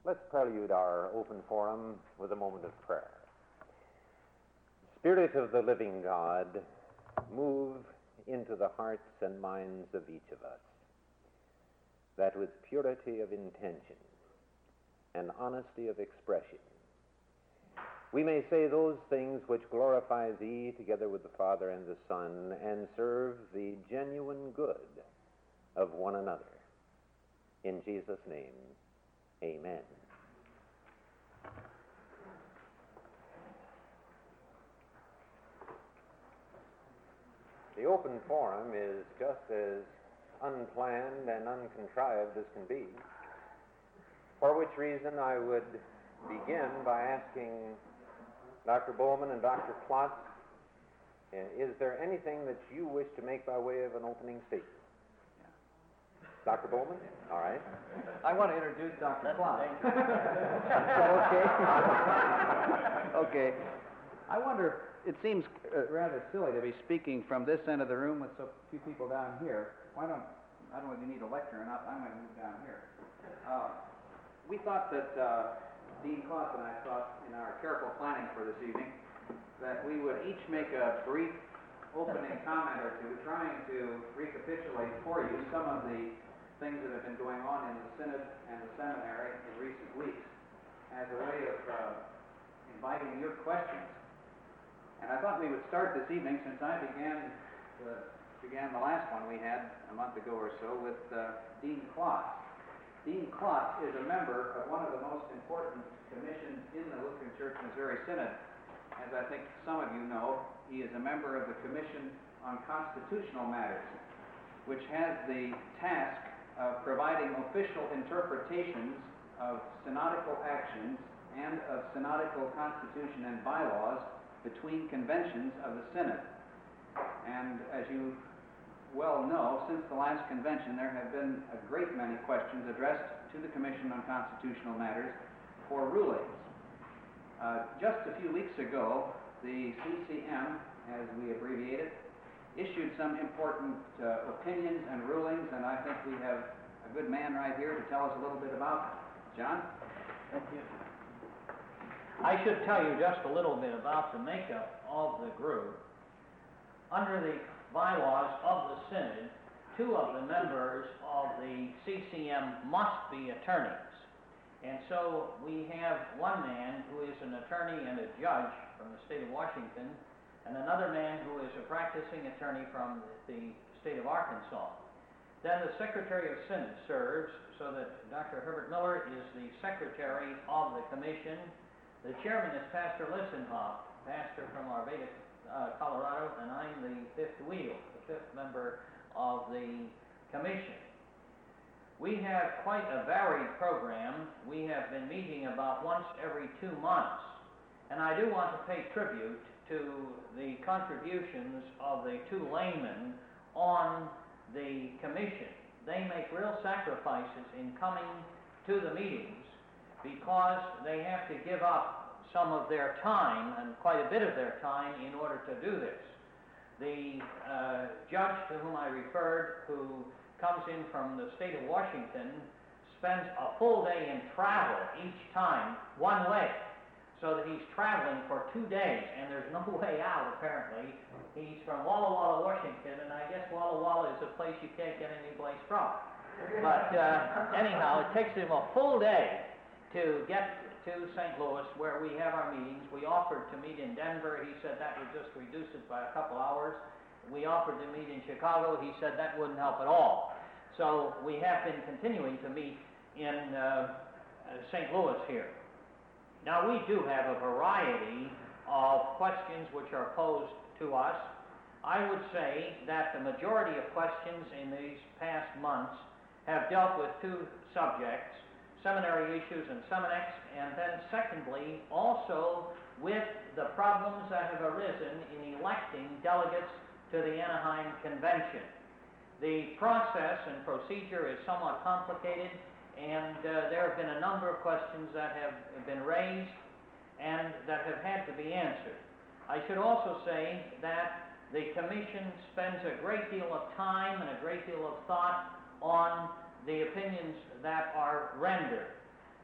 Let's prelude our open forum with a moment of prayer. Spirit of the living God, move into the hearts and minds of each of us, that with purity of intention and honesty of expression, we may say those things which glorify Thee together with the Father and the Son, and serve the genuine good of one another. In Jesus' name, amen. The open forum is just as unplanned and uncontrived as can be, for which reason I would begin by asking Dr. Bowman and Dr. Klotz, is there anything that you wish to make by way of an opening statement? Dr. Bowman? All right. I want to introduce Dr. Klotz. Okay. I wonder, it seems rather silly to be speaking from this end of the room with so few people down here. I don't know if you need a lecture or not, but I'm going to move down here. We thought that, Dean Klotz and I thought in our careful planning for this evening, that we would each make a brief opening comment or two, trying to recapitulate for you some of the things that have been going on in the Synod and the Seminary in recent weeks as a way of inviting your questions. And I thought we would start this evening, since I began the last one we had a month ago or so, with Dean Klotz. Dean Klotz is a member of one of the most important commissions in the Lutheran Church Missouri Synod. As I think some of you know, he is a member of the Commission on Constitutional Matters, which has the task of providing official interpretations of synodical actions and of synodical constitution and bylaws between conventions of the Synod. And as you well know, since the last convention there have been a great many questions addressed to the Commission on Constitutional Matters for rulings. Just a few weeks ago, the CCM, as we abbreviate it, issued some important opinions and rulings, and I think we have a good man right here to tell us a little bit about them. John? Thank you. I should tell you just a little bit about the makeup of the group. Under the bylaws of the Synod, two of the members of the CCM must be attorneys. And so we have one man who is an attorney and a judge from the state of Washington, and another man who is a practicing attorney from the state of Arkansas. Then the Secretary of Synod serves, so that Dr. Herbert Miller is the Secretary of the Commission. The chairman is Pastor Lissenhoff, pastor from Arvada, Colorado, and I'm the fifth wheel, the fifth member of the Commission. We have quite a varied program. We have been meeting about once every 2 months. And I do want to pay tribute to the contributions of the two laymen on the Commission. They make real sacrifices in coming to the meetings because they have to give up some of their time, and quite a bit of their time, in order to do this. The judge to whom I referred, who comes in from the state of Washington, spends a full day in travel each time, one way, so that he's traveling for 2 days, and there's no way out, apparently. He's from Walla Walla, Washington, and I guess Walla Walla is a place you can't get any place from. But anyhow, it takes him a full day to get to St. Louis, where we have our meetings. We offered to meet in Denver. He said that would just reduce it by a couple hours. We offered to meet in Chicago. He said that wouldn't help at all. So we have been continuing to meet in St. Louis here. Now, we do have a variety of questions which are posed to us. I would say that the majority of questions in these past months have dealt with two subjects: seminary issues and Seminex, and then secondly, also with the problems that have arisen in electing delegates to the Anaheim Convention. The process and procedure is somewhat complicated, and there have been a number of questions that have been raised and that have had to be answered. I should also say that the Commission spends a great deal of time and a great deal of thought on the opinions that are rendered.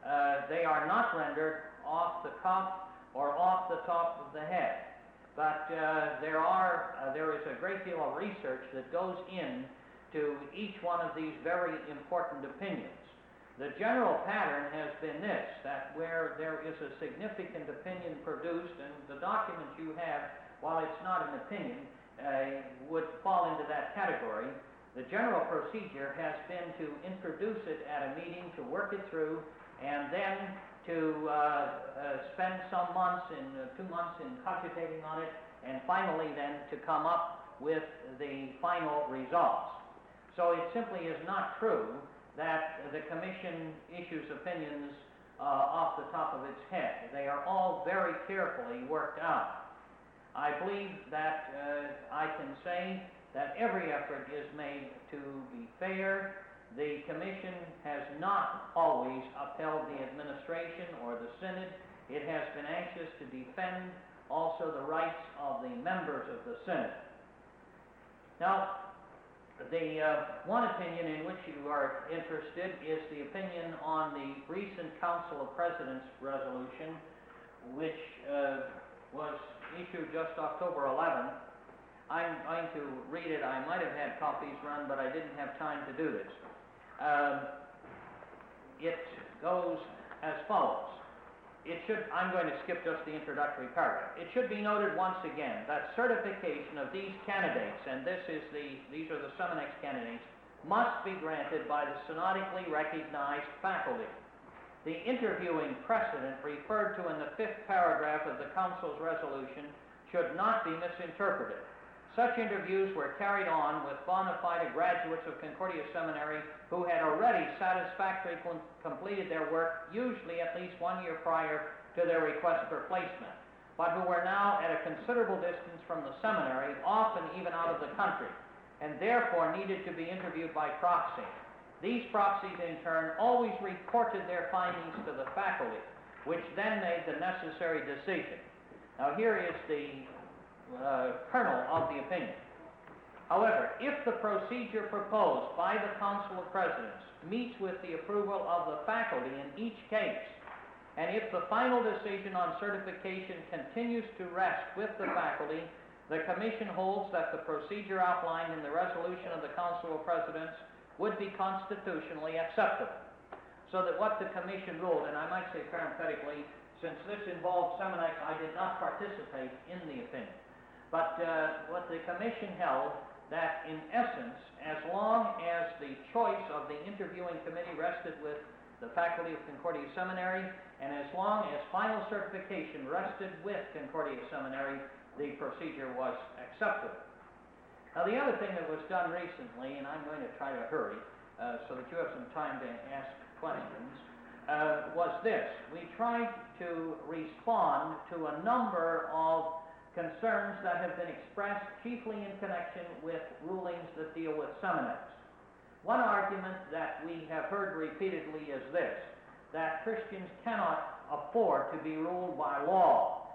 They are not rendered off the cuff or off the top of the head. But there is a great deal of research that goes into each one of these very important opinions. The general pattern has been this, that where there is a significant opinion produced, and the document you have, while it's not an opinion, would fall into that category, the general procedure has been to introduce it at a meeting, to work it through, and then to spend some months, 2 months, in cogitating on it, and finally then to come up with the final results. So it simply is not true that the Commission issues opinions off the top of its head. They are all very carefully worked out. I believe that I can say that every effort is made to be fair. The Commission has not always upheld the administration or the Synod. It has been anxious to defend also the rights of the members of the Synod. Now, the one opinion in which you are interested is the opinion on the recent Council of Presidents resolution, which was issued just October 11th. I'm going to read it. I might have had copies run, but I didn't have time to do this. It goes as follows. I'm going to skip just the introductory paragraph. It should be noted once again that certification of these candidates, and these are the Seminex candidates, must be granted by the synodically recognized faculty. The interviewing precedent referred to in the 5th paragraph of the Council's resolution should not be misinterpreted. Such interviews were carried on with bona fide graduates of Concordia Seminary who had already satisfactorily completed their work, usually at least 1 year prior to their request for placement, but who were now at a considerable distance from the seminary, often even out of the country, and therefore needed to be interviewed by proxy. These proxies, in turn, always reported their findings to the faculty, which then made the necessary decision. Now, here is the kernel of the opinion. However, if the procedure proposed by the Council of Presidents meets with the approval of the faculty in each case, and if the final decision on certification continues to rest with the faculty, the Commission holds that the procedure outlined in the resolution of the Council of Presidents would be constitutionally acceptable. So that what the Commission ruled, and I might say parenthetically, since this involved Seminex, I did not participate in the opinion. But what the Commission held, that in essence, as long as the choice of the interviewing committee rested with the faculty of Concordia Seminary, and as long as final certification rested with Concordia Seminary, the procedure was acceptable. Now, the other thing that was done recently, and I'm going to try to hurry so that you have some time to ask questions, was this. We tried to respond to a number of concerns that have been expressed chiefly in connection with rulings that deal with Seminex. One argument that we have heard repeatedly is this, that Christians cannot afford to be ruled by law,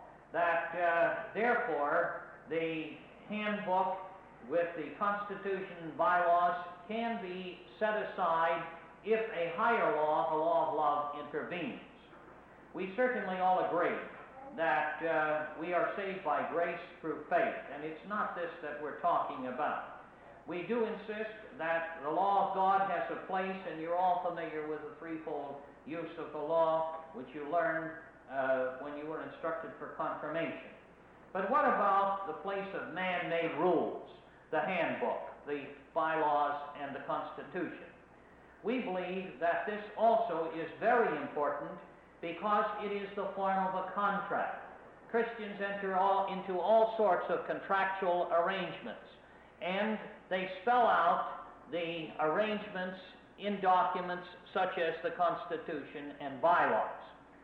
that therefore the handbook with the Constitution and bylaws can be set aside if a higher law, the law of love, intervenes. We certainly all agree that we are saved by grace through faith, and it's not this that we're talking about. We do insist that the law of God has a place, and you're all familiar with the threefold use of the law, which you learned when you were instructed for confirmation. But what about the place of man-made rules, the handbook, the bylaws, and the Constitution? We believe that this also is very important because it is the form of a contract. Christians enter into all sorts of contractual arrangements, and they spell out the arrangements in documents such as the Constitution and bylaws.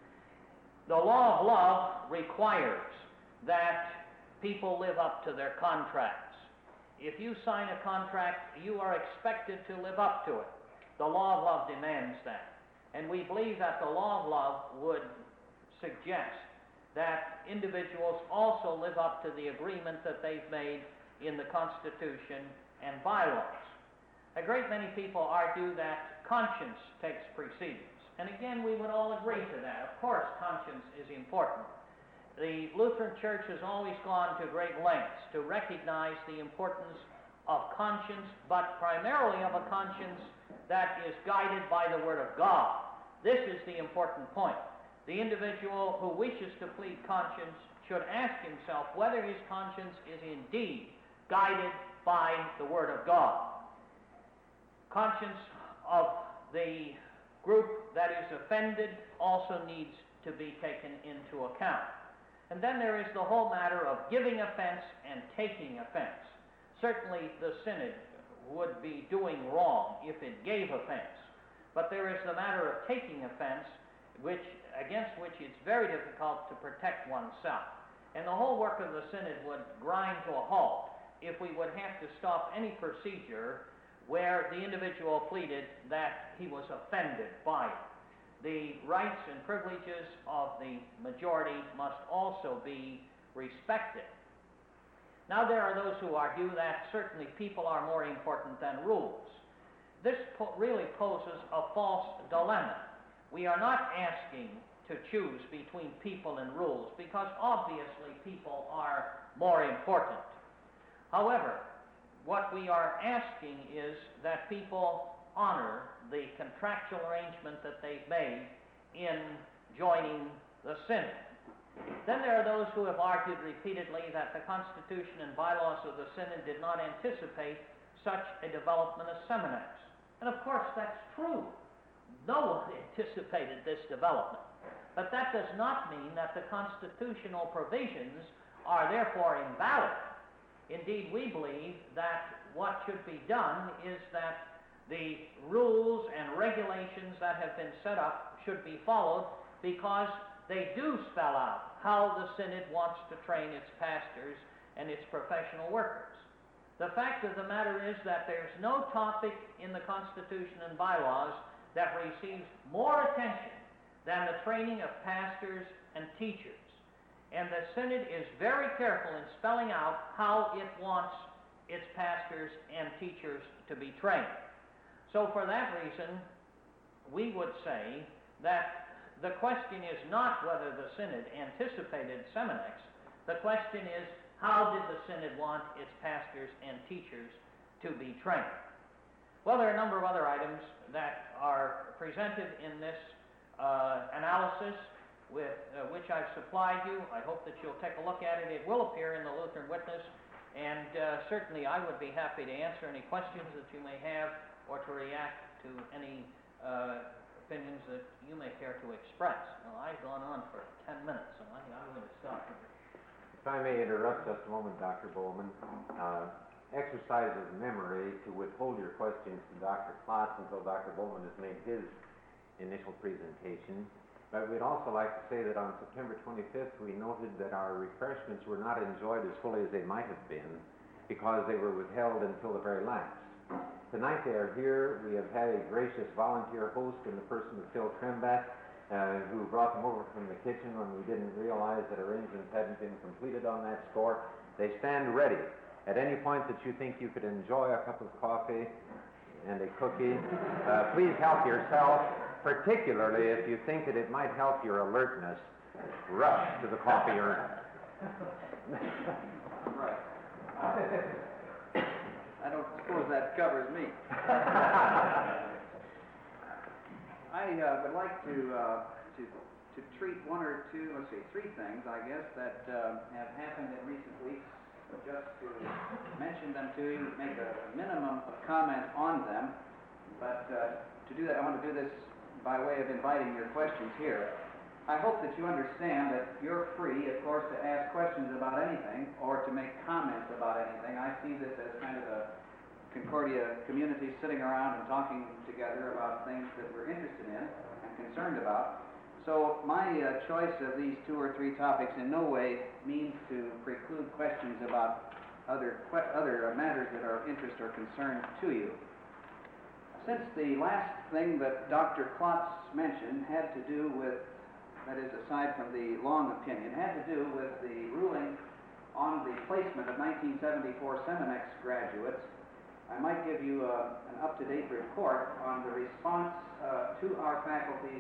The law of love requires that people live up to their contracts. If you sign a contract, you are expected to live up to it. The law of love demands that. And we believe that the law of love would suggest that individuals also live up to the agreement that they've made in the Constitution and bylaws. A great many people argue that conscience takes precedence. And again, we would all agree to that. Of course, conscience is important. The Lutheran Church has always gone to great lengths to recognize the importance of conscience, but primarily of a conscience that is guided by the Word of God. This is the important point. The individual who wishes to plead conscience should ask himself whether his conscience is indeed guided by the Word of God. Conscience of the group that is offended also needs to be taken into account. And then there is the whole matter of giving offense and taking offense. Certainly the synod would be doing wrong if it gave offense. But there is the matter of taking offense, against which it's very difficult to protect oneself. And the whole work of the synod would grind to a halt if we would have to stop any procedure where the individual pleaded that he was offended by it. The rights and privileges of the majority must also be respected. Now there are those who argue that certainly people are more important than rules. This really poses a false dilemma. We are not asking to choose between people and rules because obviously people are more important. However, what we are asking is that people honor the contractual arrangement that they've made in joining the synod. Then there are those who have argued repeatedly that the Constitution and bylaws of the synod did not anticipate such a development as Seminex. And of course that's true. No one anticipated this development. But that does not mean that the constitutional provisions are therefore invalid. Indeed, we believe that what should be done is that the rules and regulations that have been set up should be followed because they do spell out how the synod wants to train its pastors and its professional workers. The fact of the matter is that there's no topic in the Constitution and bylaws that receives more attention than the training of pastors and teachers. And the synod is very careful in spelling out how it wants its pastors and teachers to be trained. So for that reason, we would say that the question is not whether the synod anticipated Seminex. The question is, how did the synod want its pastors and teachers to be trained? Well, there are a number of other items that are presented in this analysis with which I've supplied you. I hope that you'll take a look at it. It will appear in the Lutheran Witness, and certainly I would be happy to answer any questions that you may have or to react to any opinions that you may care to express. Well, I've gone on for 10 minutes, so I'm going to stop. If I may interrupt just a moment, Dr. Bowman. Exercises memory to withhold your questions to Dr. Klotz until Dr. Bowman has made his initial presentation. But we'd also like to say that on September 25th, we noted that our refreshments were not enjoyed as fully as they might have been because they were withheld until the very last. Tonight they are here. We have had a gracious volunteer host in the person of Phil Trembat, who brought them over from the kitchen when we didn't realize that arrangements hadn't been completed on that score. They stand ready. At any point that you think you could enjoy a cup of coffee and a cookie, please help yourself, particularly if you think that it might help your alertness. Rush to the coffee urn. Right. I don't suppose that covers me. I would like to treat three things, I guess, that have happened in recent weeks, just to mention them to you, make a minimum of comment on them. But to do that, I want to do this by way of inviting your questions here. I hope that you understand that you're free, of course, to ask questions about anything or to make comments about anything. I see this as kind of a Concordia community sitting around and talking together about things that we're interested in and concerned about. So my choice of these two or three topics in no way means to preclude questions about other matters that are of interest or concern to you. Since the last thing that Dr. Klotz mentioned had to do with, that is, aside from the long opinion, had to do with the ruling on the placement of 1974 Seminex graduates, I might give you an up-to-date report on the response to our faculty's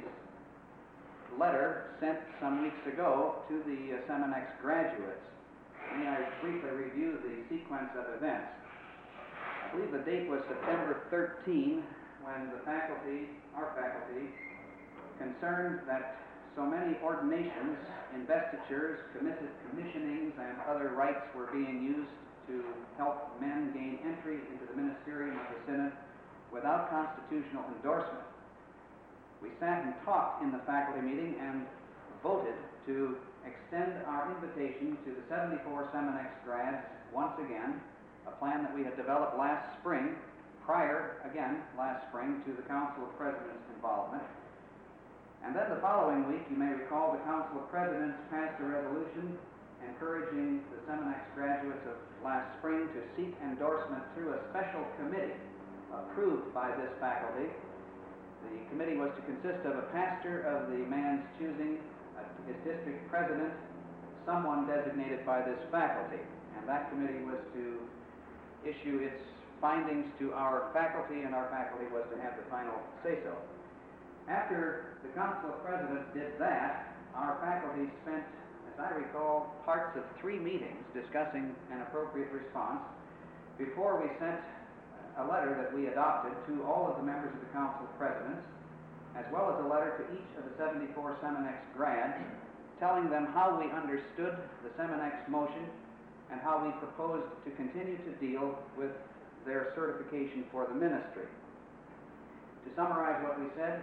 letter sent some weeks ago to the Seminex graduates. May I briefly review the sequence of events? I believe the date was September 13, when the faculty, our faculty, concerned that so many ordinations, investitures, commissionings, and other rites were being used to help men gain entry into the ministerium of the Synod without constitutional endorsement. We sat and talked in the faculty meeting and voted to extend our invitation to the 74 Seminex grads once again, a plan that we had developed last spring, prior, again, last spring, to the Council of Presidents' involvement. And then the following week, you may recall, the Council of Presidents passed a resolution encouraging the Seminex graduates of last spring to seek endorsement through a special committee approved by this faculty. The committee was to consist of a pastor of the man's choosing, his district president, someone designated by this faculty. And that committee was to issue its findings to our faculty, and our faculty was to have the final say-so. After the Council of Presidents did that, our faculty spent, as I recall, parts of 3 meetings discussing an appropriate response before we sent a letter that we adopted to all of the members of the Council of Presidents, as well as a letter to each of the 74 Seminex grads, telling them how we understood the Seminex motion and how we proposed to continue to deal with their certification for the ministry. To summarize what we said,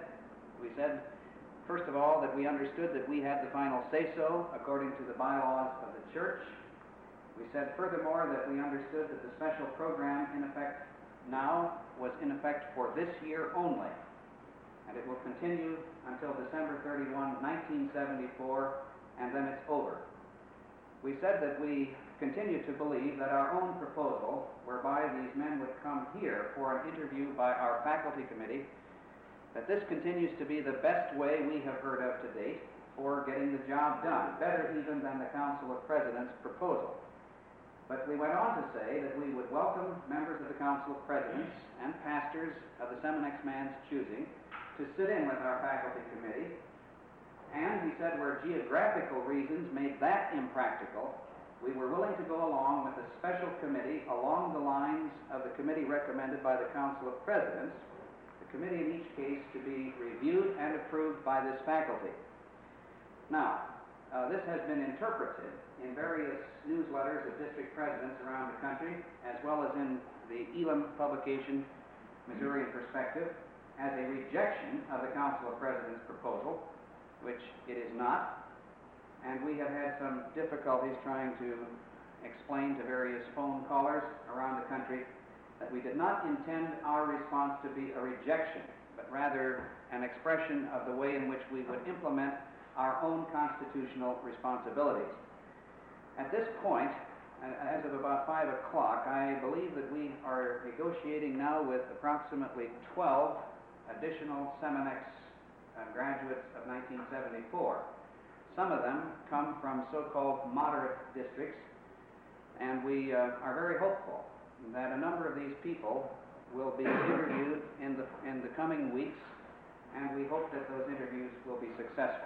first of all, that we understood that we had the final say-so according to the bylaws of the church. We said furthermore that we understood that the special program in effect now was in effect for this year only, and it will continue until December 31, 1974, and then it's over. We said that we continue to believe that our own proposal, whereby these men would come here for an interview by our faculty committee, that this continues to be the best way we have heard of to date for getting the job done, better even than the Council of Presidents' proposal. But we went on to say that we would welcome members of the Council of Presidents and pastors of the Seminex man's choosing to sit in with our faculty committee, and he said where geographical reasons made that impractical, we were willing to go along with a special committee along the lines of the committee recommended by the Council of Presidents, the committee in each case to be reviewed and approved by this faculty. Now, this has been interpreted in various newsletters of district presidents around the country, as well as in the Elam publication, Missouri in Perspective, as a rejection of the Council of Presidents' proposal, which it is not. And we have had some difficulties trying to explain to various phone callers around the country that we did not intend our response to be a rejection, but rather an expression of the way in which we would implement our own constitutional responsibilities. At this point, as of about 5 o'clock, I believe that we are negotiating now with approximately 12 additional Seminex graduates of 1974. Some of them come from so-called moderate districts, and we are very hopeful that a number of these people will be interviewed in the coming weeks, and we hope that those interviews will be successful.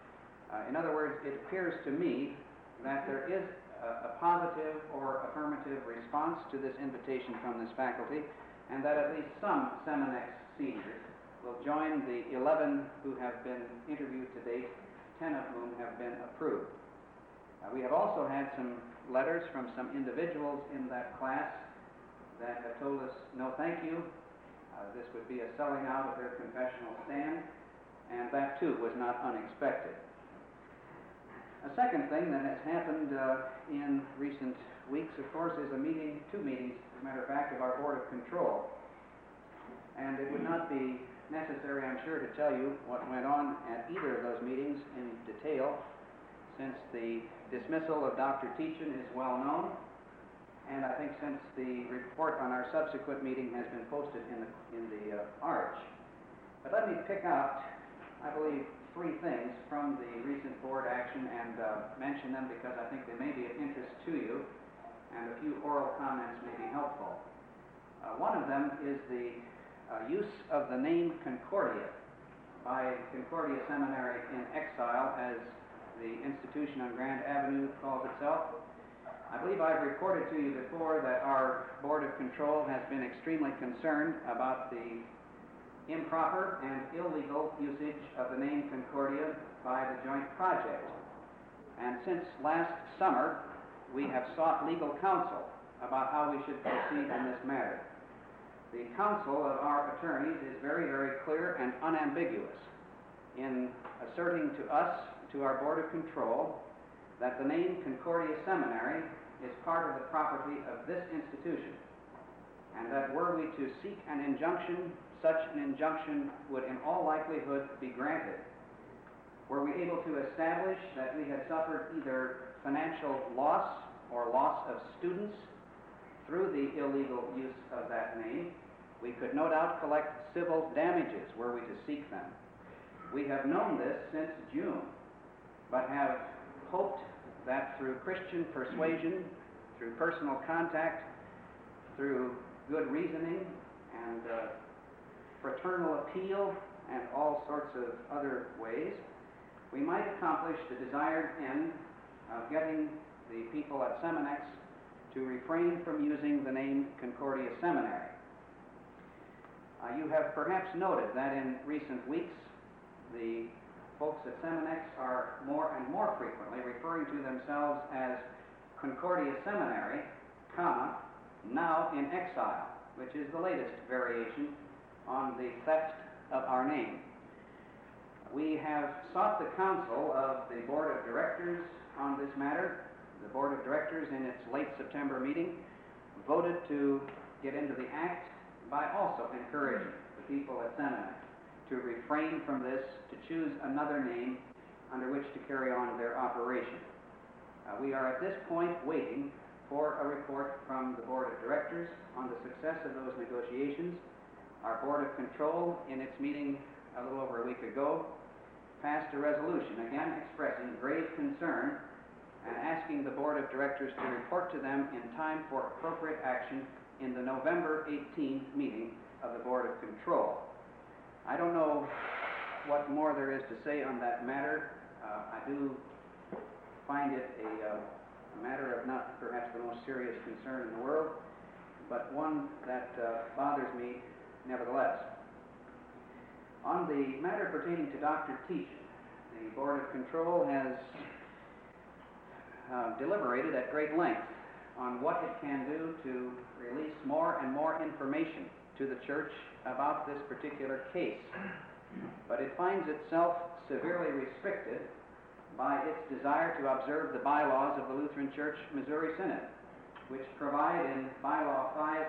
In other words, it appears to me that there is a positive or affirmative response to this invitation from this faculty, and that at least some Seminex seniors will join the 11 who have been interviewed to date, 10 of whom have been approved. We have also had some letters from some individuals in that class that have told us, no thank you, this would be a selling out of their confessional stand, and that too was not unexpected. A second thing that has happened in recent weeks, of course, is two meetings, as a matter of fact, of our Board of Control. And it would not be necessary, I'm sure, to tell you what went on at either of those meetings in detail, since the dismissal of Dr. Teachin is well known, and I think since the report on our subsequent meeting has been posted in the Arch. But let me pick out, I believe, 3 things from the recent board action and mention them because I think they may be of interest to you, and a few oral comments may be helpful. One of them is the use of the name Concordia by Concordia Seminary in Exile, as the institution on Grand Avenue calls itself. I believe I've reported to you before that our Board of Control has been extremely concerned about the improper and illegal usage of the name Concordia by the Joint Project. And since last summer, we have sought legal counsel about how we should proceed in this matter. The counsel of our attorneys is very, very clear and unambiguous in asserting to us, to our Board of Control, that the name Concordia Seminary is part of the property of this institution, and that were we to seek an injunction, such an injunction would in all likelihood be granted. Were we able to establish that we had suffered either financial loss or loss of students through the illegal use of that name, we could no doubt collect civil damages were we to seek them. We have known this since June, but have hoped that through Christian persuasion, through personal contact, through good reasoning and fraternal appeal and all sorts of other ways, we might accomplish the desired end of getting the people at Seminex to refrain from using the name Concordia Seminary. You have perhaps noted that in recent weeks, the folks at Seminex are more and more frequently referring to themselves as Concordia Seminary, comma, now in exile, which is the latest variation on the theft of our name. We have sought the counsel of the Board of Directors on this matter. The Board of Directors, in its late September meeting, voted to get into the act by also encouraging the people at Seminex to refrain from this, to choose another name under which to carry on their operation. We are at this point waiting for a report from the Board of Directors on the success of those negotiations. Our Board of Control, in its meeting a little over a week ago, passed a resolution, again expressing grave concern and asking the Board of Directors to report to them in time for appropriate action in the November 18th meeting of the Board of Control. I don't know what more there is to say on that matter. I do find it a matter of not perhaps the most serious concern in the world, but one that bothers me nevertheless. On the matter pertaining to Dr. Teachin, the Board of Control has deliberated at great length on what it can do to release more and more information to the church about this particular case. But it finds itself severely restricted by its desire to observe the bylaws of the Lutheran Church Missouri Synod, which provide in Bylaw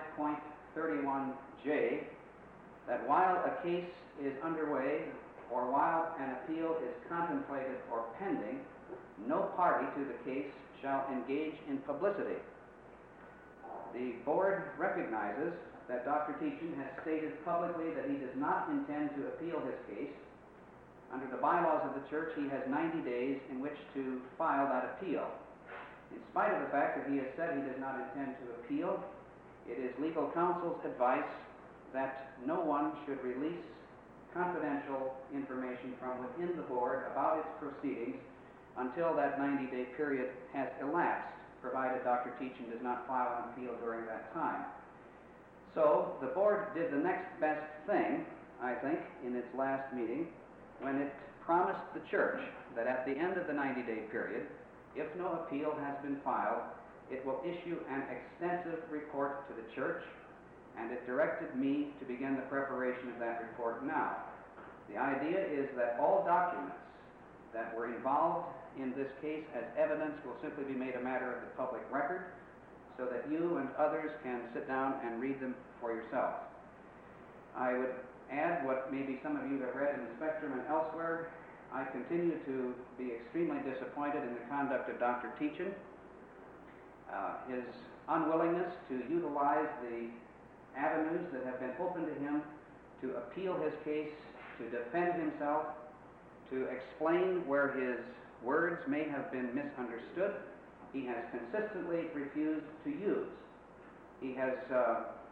5.31J that while a case is underway or while an appeal is contemplated or pending, no party to the case shall engage in publicity. The board recognizes that Dr. Teachin has stated publicly that he does not intend to appeal his case. Under the bylaws of the church, he has 90 days in which to file that appeal. In spite of the fact that he has said he does not intend to appeal, it is legal counsel's advice that no one should release confidential information from within the board about its proceedings until that 90-day period has elapsed, provided Dr. Teachin does not file an appeal during that time. So the board did the next best thing, I think, in its last meeting, when it promised the church that at the end of the 90-day period, if no appeal has been filed, it will issue an extensive report to the church, and it directed me to begin the preparation of that report now. The idea is that all documents that were involved in this case as evidence will simply be made a matter of the public record, so that you and others can sit down and read them for yourself. I would add what maybe some of you have read in the Spectrum and elsewhere. I continue to be extremely disappointed in the conduct of Dr. Teachin. His unwillingness to utilize the avenues that have been open to him to appeal his case, to defend himself, to explain where his words may have been misunderstood, he has consistently refused to use. He has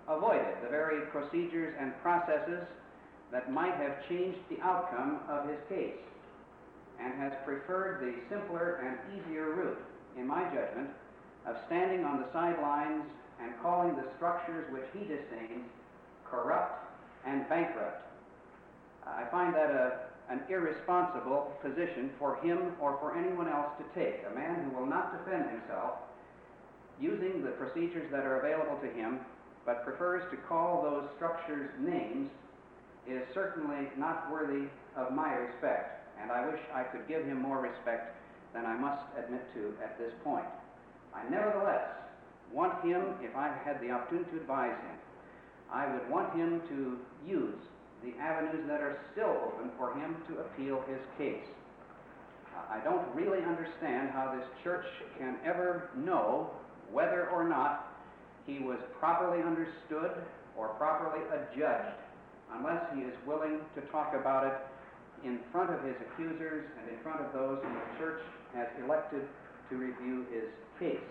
avoided the very procedures and processes that might have changed the outcome of his case, and has preferred the simpler and easier route, in my judgment, of standing on the sidelines and calling the structures which he disdains corrupt and bankrupt. I find that an irresponsible position for him or for anyone else to take. A man who will not defend himself using the procedures that are available to him, but prefers to call those structures names, is certainly not worthy of my respect, and I wish I could give him more respect than I must admit to at this point. I nevertheless want him, if I had the opportunity to advise him, I would want him to use the avenues that are still open for him to appeal his case. I don't really understand how this church can ever know whether or not he was properly understood or properly adjudged unless he is willing to talk about it in front of his accusers and in front of those whom the church has elected to review his case.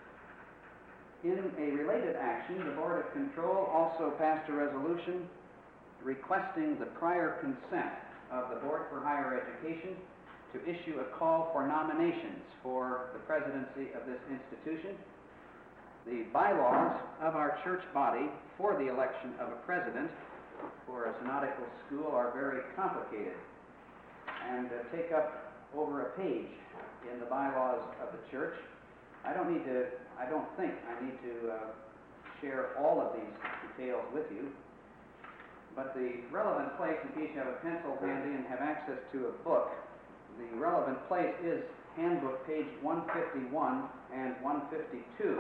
In a related action, the Board of Control also passed a resolution requesting the prior consent of the Board for Higher Education to issue a call for nominations for the presidency of this institution. The bylaws of our church body for the election of a president for a synodical school are very complicated and take up over a page in the bylaws of the church. I don't think I need to share all of these details with you, but the relevant place, in case you have a pencil handy and have access to a book, the relevant place is Handbook page 151 and 152.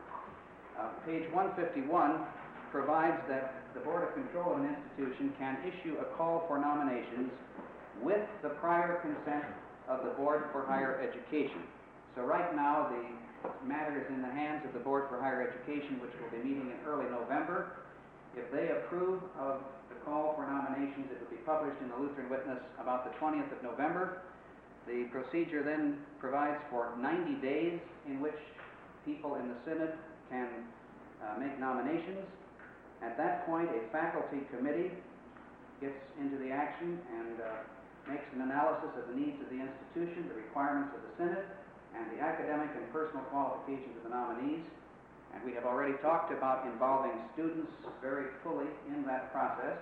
Page 151 provides that the Board of Control of an institution can issue a call for nominations with the prior consent of the Board for Higher Education. So right now the matter is in the hands of the Board for Higher Education, which will be meeting in early November. If they approve of the call for nominations, it will be published in the Lutheran Witness about the 20th of November. The procedure then provides for 90 days in which people in the Synod can make nominations. At that point, a faculty committee gets into the action and makes an analysis of the needs of the institution, the requirements of the Synod, and the academic and personal qualifications of the nominees. And we have already talked about involving students very fully in that process,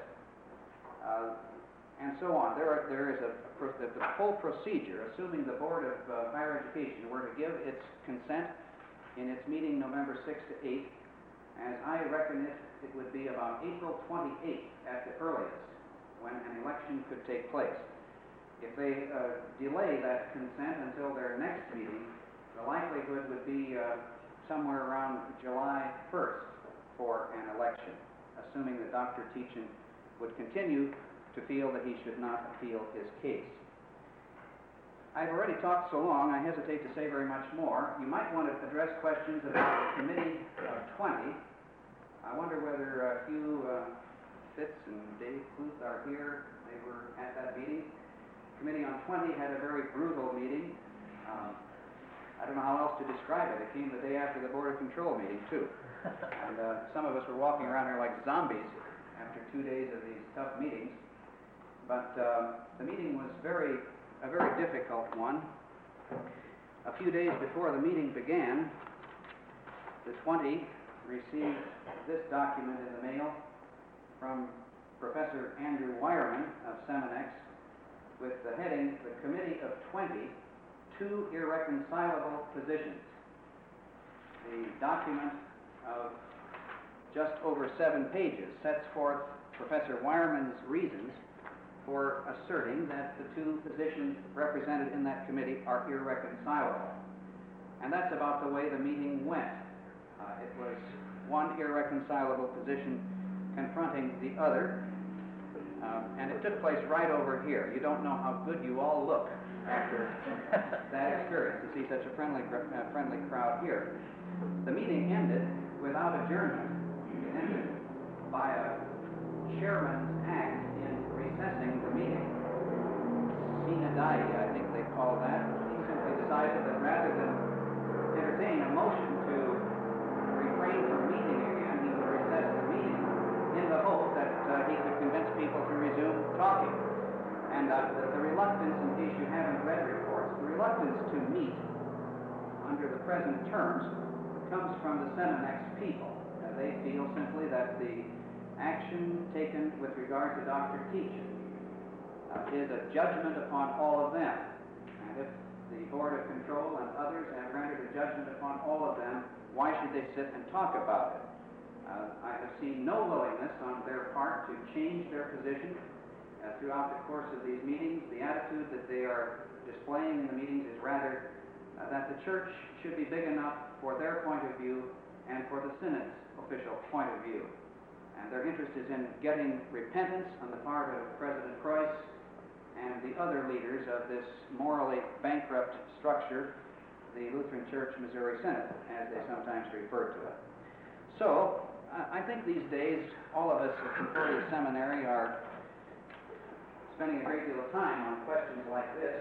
and so on. There is the full procedure, assuming the Board of Higher Education were to give its consent in its meeting November 6th to 8th, as I reckon it would be about April 28th at the earliest when an election could take place. If they delay that consent until their next meeting, the likelihood would be somewhere around July 1st for an election, assuming that Dr. Teachin would continue to feel that he should not appeal his case. I've already talked so long, I hesitate to say very much more. You might want to address questions about the Committee of 20. I wonder whether Hugh Fitz and Dave Kluth are here. They were at that meeting. Committee on 20 had a very brutal meeting. I don't know how else to describe it. It came the day after the Board of Control meeting, too. And some of us were walking around here like zombies after 2 days of these tough meetings. But the meeting was a very difficult one. A few days before the meeting began, the 20 received this document in the mail from Professor Andrew Wireman of Seminex with the heading, "The Committee of 20, Two Irreconcilable Positions." The document of just over 7 pages sets forth Professor Wireman's reasons for asserting that the two positions represented in that committee are irreconcilable. And that's about the way the meeting went. It was one irreconcilable position confronting the other, and it took place right over here. You don't know how good you all look after that experience, to see such a friendly crowd here. The meeting ended without adjournment. It ended by a chairman's act in recessing the meeting. Sine die, I think they call that. He simply decided that rather than entertain a motion to refrain from meeting again, he would recess the meeting. And the reluctance, in case you haven't read reports, the reluctance to meet under the present terms comes from the Seminex people. They feel simply that the action taken with regard to Dr. Teachin is a judgment upon all of them. And if the Board of Control and others have rendered a judgment upon all of them, why should they sit and talk about it? I have seen no willingness on their part to change their position throughout the course of these meetings. The attitude that they are displaying in the meetings is rather that the church should be big enough for their point of view and for the Synods' official point of view. And their interest is in getting repentance on the part of President Preuss and the other leaders of this morally bankrupt structure, the Lutheran Church Missouri Synod, as they sometimes refer to it. So, I think these days, all of us at Concordia Seminary are spending a great deal of time on questions like this.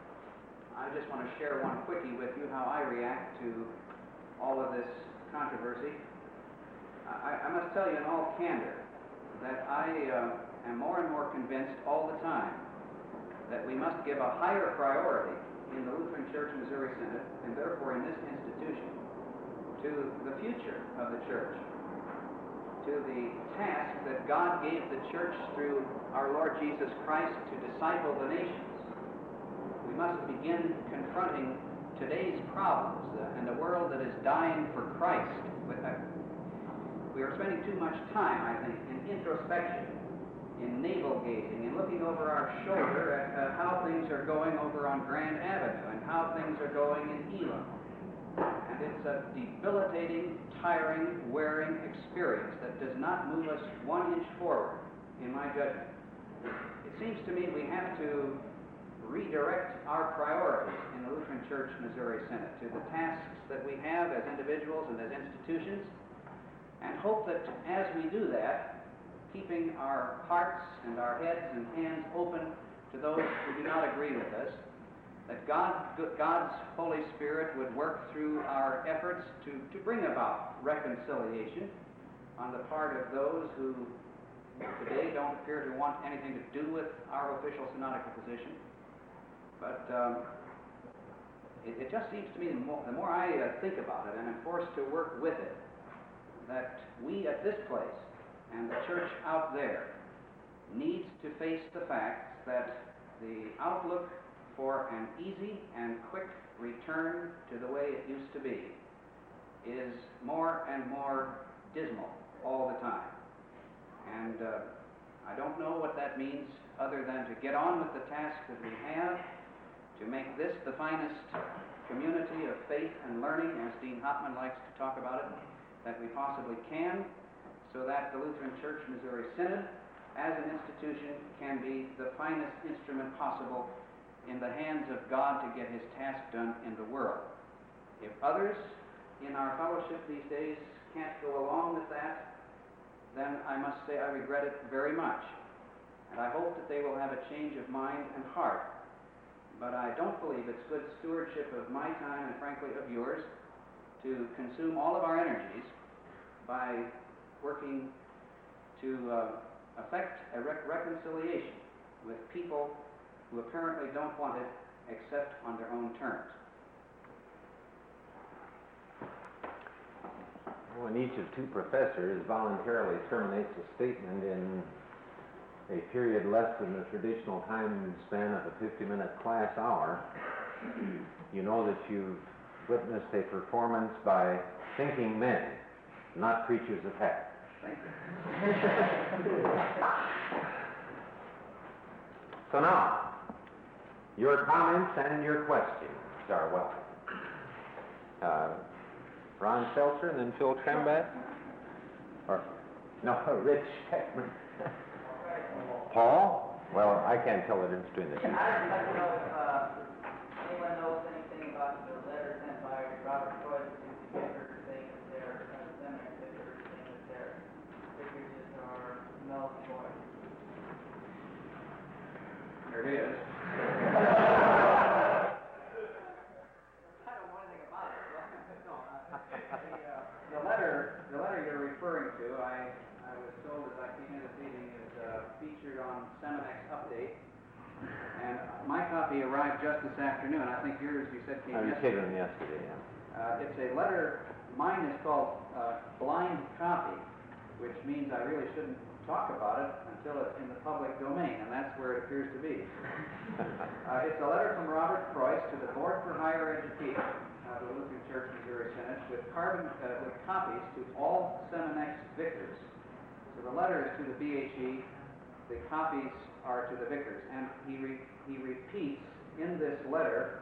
I just want to share one quickie with you, how I react to all of this controversy. I must tell you in all candor that I am more and more convinced all the time that we must give a higher priority in the Lutheran Church Missouri Synod, and therefore in this institution, to the future of the church, to the task that God gave the church through our Lord Jesus Christ to disciple the nations. We must begin confronting today's problems and the world that is dying for Christ. We are spending too much time, I think, in introspection, in navel-gazing, and looking over our shoulder at how things are going over on Grand Avenue and how things are going in Elam. And it's a debilitating, tiring, wearing experience that does not move us 1 inch forward, in my judgment. It seems to me we have to redirect our priorities in the Lutheran Church Missouri Synod to the tasks that we have as individuals and as institutions, and hope that as we do that, keeping our hearts and our heads and hands open to those who do not agree with us, that God's Holy Spirit would work through our efforts to bring about reconciliation on the part of those who today don't appear to want anything to do with our official synodical position. But it just seems to me, the more I think about it and am forced to work with it, that we at this place and the church out there needs to face the fact that the outlook for an easy and quick return to the way it used to be is more and more dismal all the time. And I don't know what that means other than to get on with the task that we have, to make this the finest community of faith and learning, as Dean Hopman likes to talk about it, that we possibly can, so that the Lutheran Church Missouri Synod, as an institution, can be the finest instrument possible in the hands of God to get his task done in the world. If others in our fellowship these days can't go along with that, then I must say I regret it very much. And I hope that they will have a change of mind and heart. But I don't believe it's good stewardship of my time and frankly of yours to consume all of our energies by working to effect a reconciliation with people who apparently don't want it except on their own terms. When each of two professors voluntarily terminates a statement in a period less than the traditional time span of a 50-minute class hour, you know that you've witnessed a performance by thinking men, not creatures of habit. Thank you. So now, your comments and your questions are welcome. Ron Seltzer and then Phil Trembat? Or, no, Rich Heckman. Paul? Well, I can't tell the difference between the two. I'd like to know if anyone knows anything about the letter sent by Robert Preuss to the Gifford saying that their seminary Gifford saying that their figures are null and void. There it is. I don't know anything about it. The letter you're referring to, I was told as I came in this evening, is featured on Seminex Update. just this afternoon. I think yours, you said, came I yesterday. received them yesterday, yeah. It's a letter, mine is called blind copy, which means I really shouldn't talk about it until it's in the public domain, and that's where it appears to be. It's a letter from Robert Preuss to the Board for Higher Education, the Lutheran Church Missouri Synod, with copies to all Seminex vicars. So the letter is to the BHE, the copies are to the vicars, and he repeats in this letter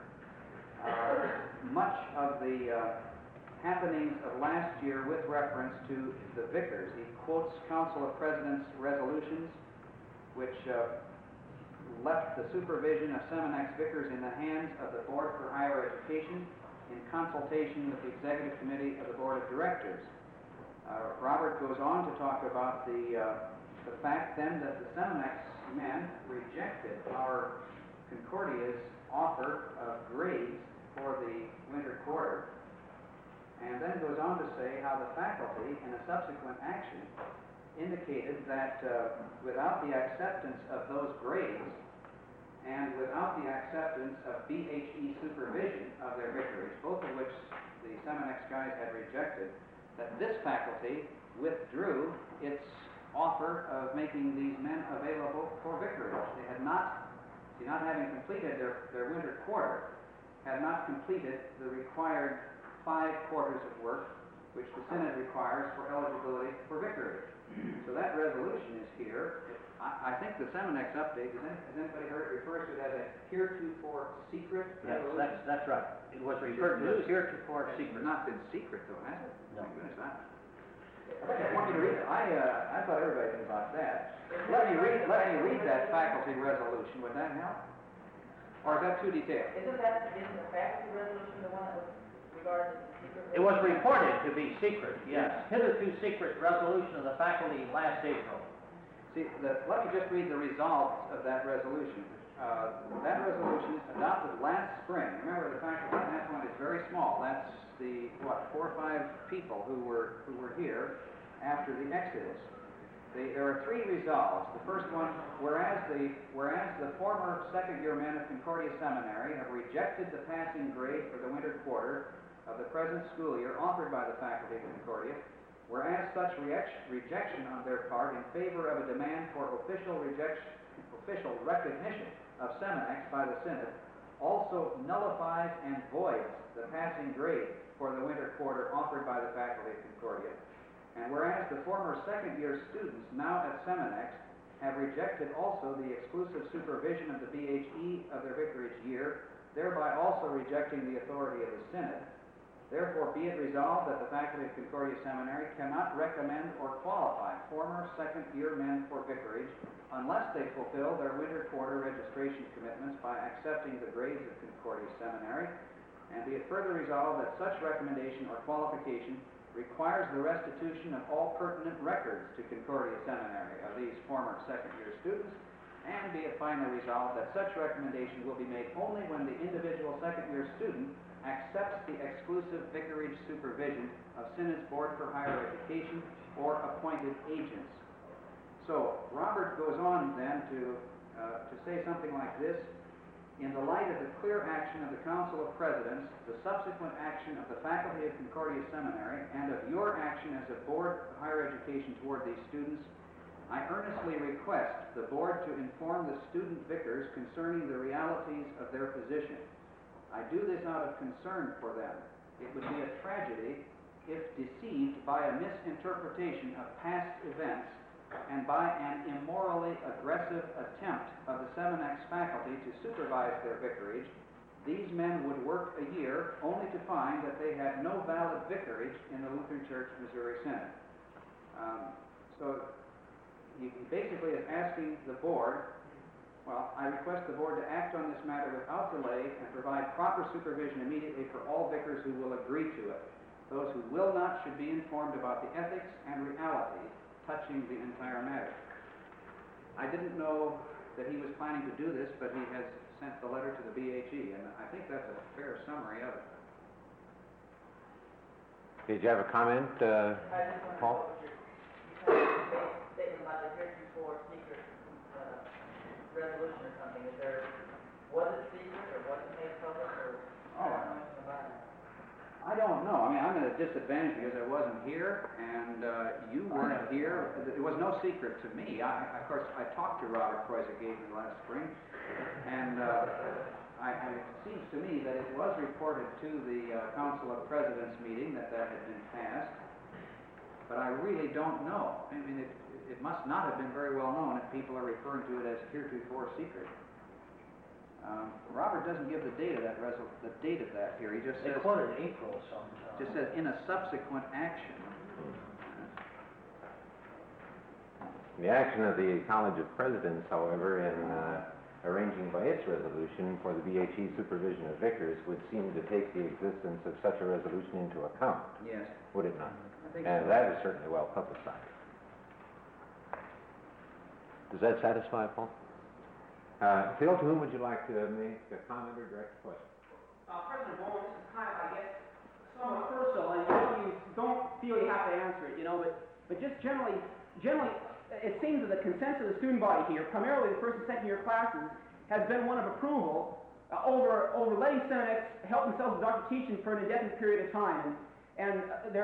much of the happenings of last year with reference to the vicars. He quotes Council of Presidents resolutions, which left the supervision of Seminex vicars in the hands of the Board for Higher Education in consultation with the Executive Committee of the Board of Directors. Robert goes on to talk about the fact then that the Seminex men rejected our Concordia's offer of grades for the winter quarter, and then goes on to say how the faculty, in a subsequent action, indicated that without the acceptance of those grades and without the acceptance of BHE supervision of their vicarage, both of which the Seminex guys had rejected, that this faculty withdrew its offer of making these men available for vicarage. They had not having completed their winter quarter, had not completed the required 5 quarters of work which the Synod requires for eligibility for vicarage. So that resolution is here. I think the Seminex update, has anybody heard it refers to it as a heretofore secret Yes, resolution? that's right. It was referred to as heretofore It's secret. not been secret though, has it? No. My goodness, I want you to read it. I thought everybody knew about that. Let me read that faculty resolution. Would that help? Or is that too detailed? Isn't the faculty resolution the one that was regarded as secret? It was reported to be secret, yes. Hitherto secret resolution of the faculty last April. See, let me just read the results of that resolution. That resolution adopted last spring. Remember, the faculty at that point is very small. That's the 4 or 5 people who were here after the Exodus. There are 3 resolves. The first one, whereas the former second-year men of Concordia Seminary have rejected the passing grade for the winter quarter of the present school year offered by the faculty of Concordia, whereas such rejection on their part in favor of a demand for official recognition of Seminex by the Synod also nullifies and voids the passing grade for the winter quarter offered by the faculty of Concordia, and whereas the former second-year students now at Seminex have rejected also the exclusive supervision of the BHE of their vicarage year, thereby also rejecting the authority of the Synod, therefore be it resolved that the faculty of Concordia Seminary cannot recommend or qualify former second-year men for vicarage unless they fulfill their winter quarter registration commitments by accepting the grades of Concordia Seminary, and be it further resolved that such recommendation or qualification requires the restitution of all pertinent records to Concordia Seminary of these former second-year students, and be it finally resolved that such recommendation will be made only when the individual second-year student accepts the exclusive vicarage supervision of Synod's Board for Higher Education or appointed agents. So Robert goes on then to say something like this: in the light of the clear action of the Council of Presidents, the subsequent action of the faculty of Concordia Seminary, and of your action as a Board of Higher Education toward these students, I earnestly request the Board to inform the student vicars concerning the realities of their position. I do this out of concern for them. It would be a tragedy if deceived by a misinterpretation of past events and by an immorally aggressive attempt of the Seminex faculty to supervise their vicarage, these men would work a year only to find that they had no valid vicarage in the Lutheran Church Missouri Synod. So he basically is asking the board, well, I request the board to act on this matter without delay and provide proper supervision immediately for all vicars who will agree to it. Those who will not should be informed about the ethics and realities touching the entire matter. I didn't know that he was planning to do this, but he has sent the letter to the BHE, and I think that's a fair summary of it. Did you have a comment, I just want to Paul? quote your statement about the heretofore secret resolution or something. Is there Was it secret or was it made public or Oh, anything about it? I don't know. I mean, I'm at a disadvantage because I wasn't here, and you weren't here. It was no secret to me. Of course, I talked to Robert Preuss occasionally last spring, and it seems to me that it was reported to the Council of Presidents meeting that had been passed, but I really don't know. I mean, it must not have been very well known if people are referring to it as heretofore secret. Robert doesn't give the date of that here. He just They says, quoted April sometime. just says in a subsequent action. The action of the College of Presidents, however, in arranging by its resolution for the BHE supervision of vicars would seem to take the existence of such a resolution into account, Yes, would it not? I think And so. that is certainly well publicized. Does that satisfy, Paul? Phil, to whom would you like to make a comment or direct a question? President Bowman, this is kind of, I guess, somewhat personal, and you don't feel you have to answer it, but just generally, it seems that the consensus of the student body here, primarily the first and second year classes, has been one of approval over letting Senex help themselves with doctor teaching for an indefinite period of time. And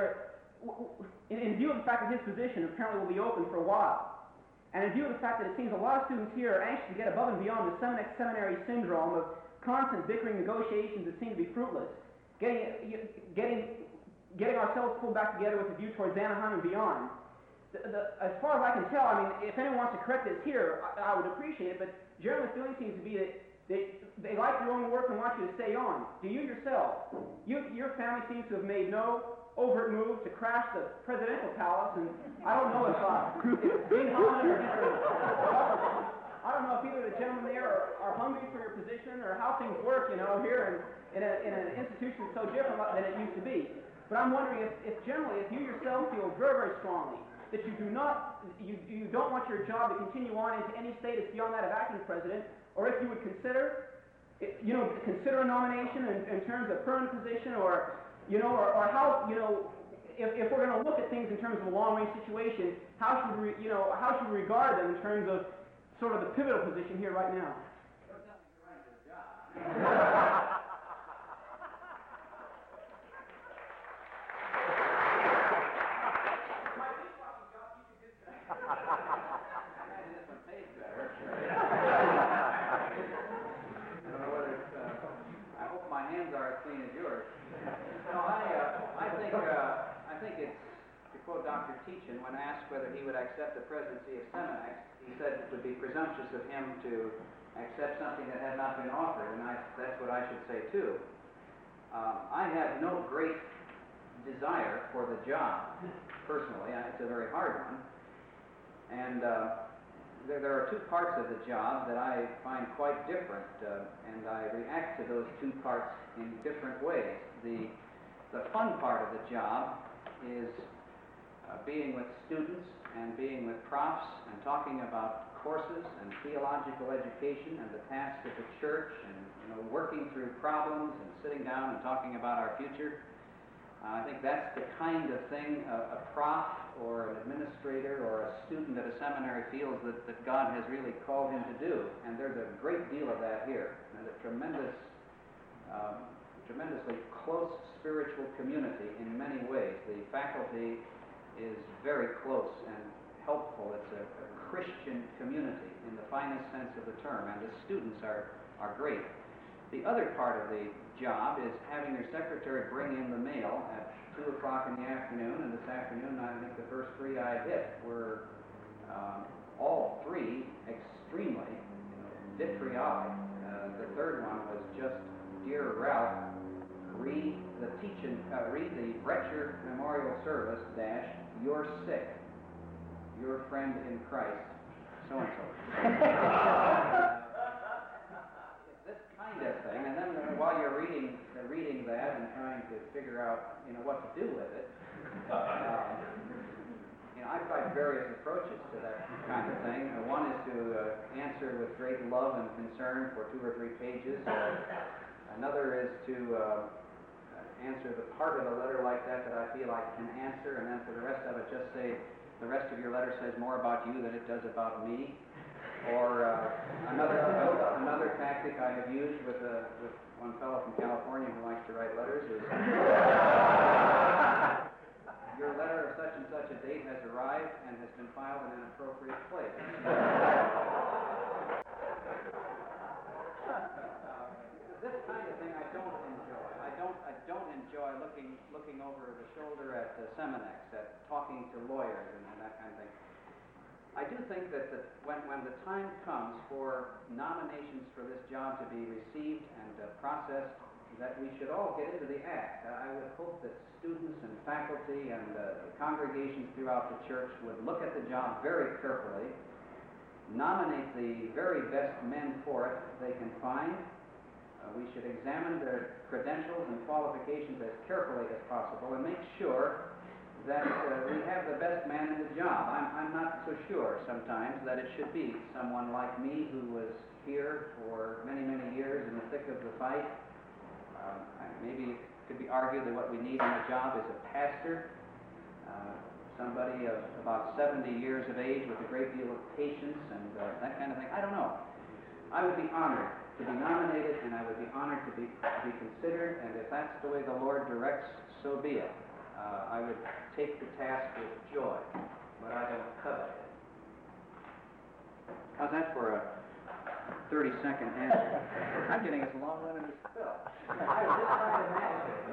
in view of the fact that his position apparently will be open for a while, and in view of the fact that it seems a lot of students here are anxious to get above and beyond the Senex seminary syndrome of constant bickering negotiations that seem to be fruitless, getting ourselves pulled back together with a view towards Anaheim and beyond. As far as I can tell, I mean, if anyone wants to correct this here, I would appreciate it, but generally the feeling seems to be that they like your own work and want you to stay on. Do you yourself? Your family seems to have made no overt move to crash the presidential palace, and I don't know if being Holland or I don't know if either of the gentlemen there are hungry for your position or how things work, here in an institution so different than it used to be. But I'm wondering if generally, if you yourself feel very, very strongly that you don't want your job to continue on into any status beyond that of acting president, or if you would consider a nomination in terms of permanent position, or how, if we're going to look at things in terms of a long-range situation, how should we regard them in terms of sort of the pivotal position here right now? I hope my hands are as clean as yours. No, I think it's, to quote Dr. Teachin, when asked whether he would accept the presidency of Seminax, he said it would be presumptuous of him to accept something that had not been offered, and that's what I should say too. I have no great desire for the job, personally. It's a very hard one. And there are two parts of the job that I find quite different, and I react to those two parts in different ways. The fun part of the job is being with students and being with profs and talking about courses and theological education and the tasks of the church and working through problems and sitting down and talking about our future. I think that's the kind of thing a prof or an administrator or a student at a seminary feels that God has really called him to do. And there's a great deal of that here. There's a tremendously close spiritual community in many ways. The faculty is very close and helpful. It's a Christian community in the finest sense of the term, and the students are great. The other part of the job is having your secretary bring in the mail at 2 o'clock in the afternoon, and this afternoon I think the first 3 I hit were all 3 extremely vitriolic. The third one was just, "Dear Ralph, read the Bretcher Memorial Service dash, you're sick, your friend in Christ, so and so." This kind of thing, and then while you're reading that and trying to figure out what to do with it, I've tried various approaches to that kind of thing. One is to answer with great love and concern for 2 or 3 pages. Another is to answer the part of the letter like that I feel I can answer, and then for the rest of it just say, the rest of your letter says more about you than it does about me. Or another tactic I have used with one fellow from California who likes to write letters is, your letter of such and such a date has arrived and has been filed in an appropriate place. This kind of thing I don't enjoy. I don't enjoy looking over the shoulder at Seminex, at talking to lawyers and that kind of thing. I do think that when the time comes for nominations for this job to be received and processed, that we should all get into the act. I would hope that students and faculty and congregations throughout the church would look at the job very carefully, nominate the very best men for it they can find. We should examine their credentials and qualifications as carefully as possible and make sure that we have the best man in the job. I'm not so sure sometimes that it should be someone like me who was here for many, many years in the thick of the fight. Maybe it could be argued that what we need in a job is a pastor, somebody of about 70 years of age with a great deal of patience and that kind of thing. I don't know. I would be honored to be nominated, and I would be honored to be considered, and if that's the way the Lord directs, so be it. I would take the task with joy, but I don't covet it. How's that for a 30-second answer? I'm getting as long-winded as Phil. I was just trying to manage it.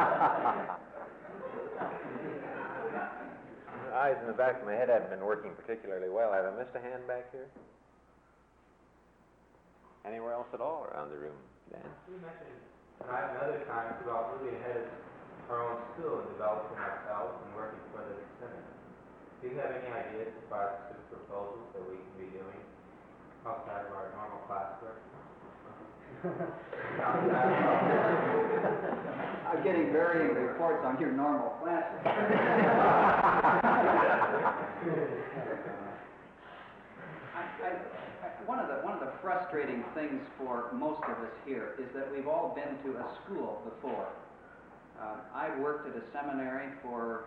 The eyes in the back of my head haven't been working particularly well. Have I missed a hand back here? Anywhere else at all around the room, Dan? You mentioned tonight and other times about moving ahead of our own school and developing ourselves and working for the Senate. Do you have any ideas about specific proposals that we can be doing outside of our normal classwork? I'm getting varying reports on your normal classes. One of the frustrating things for most of us here is that we've all been to a school before. I've worked at a seminary for,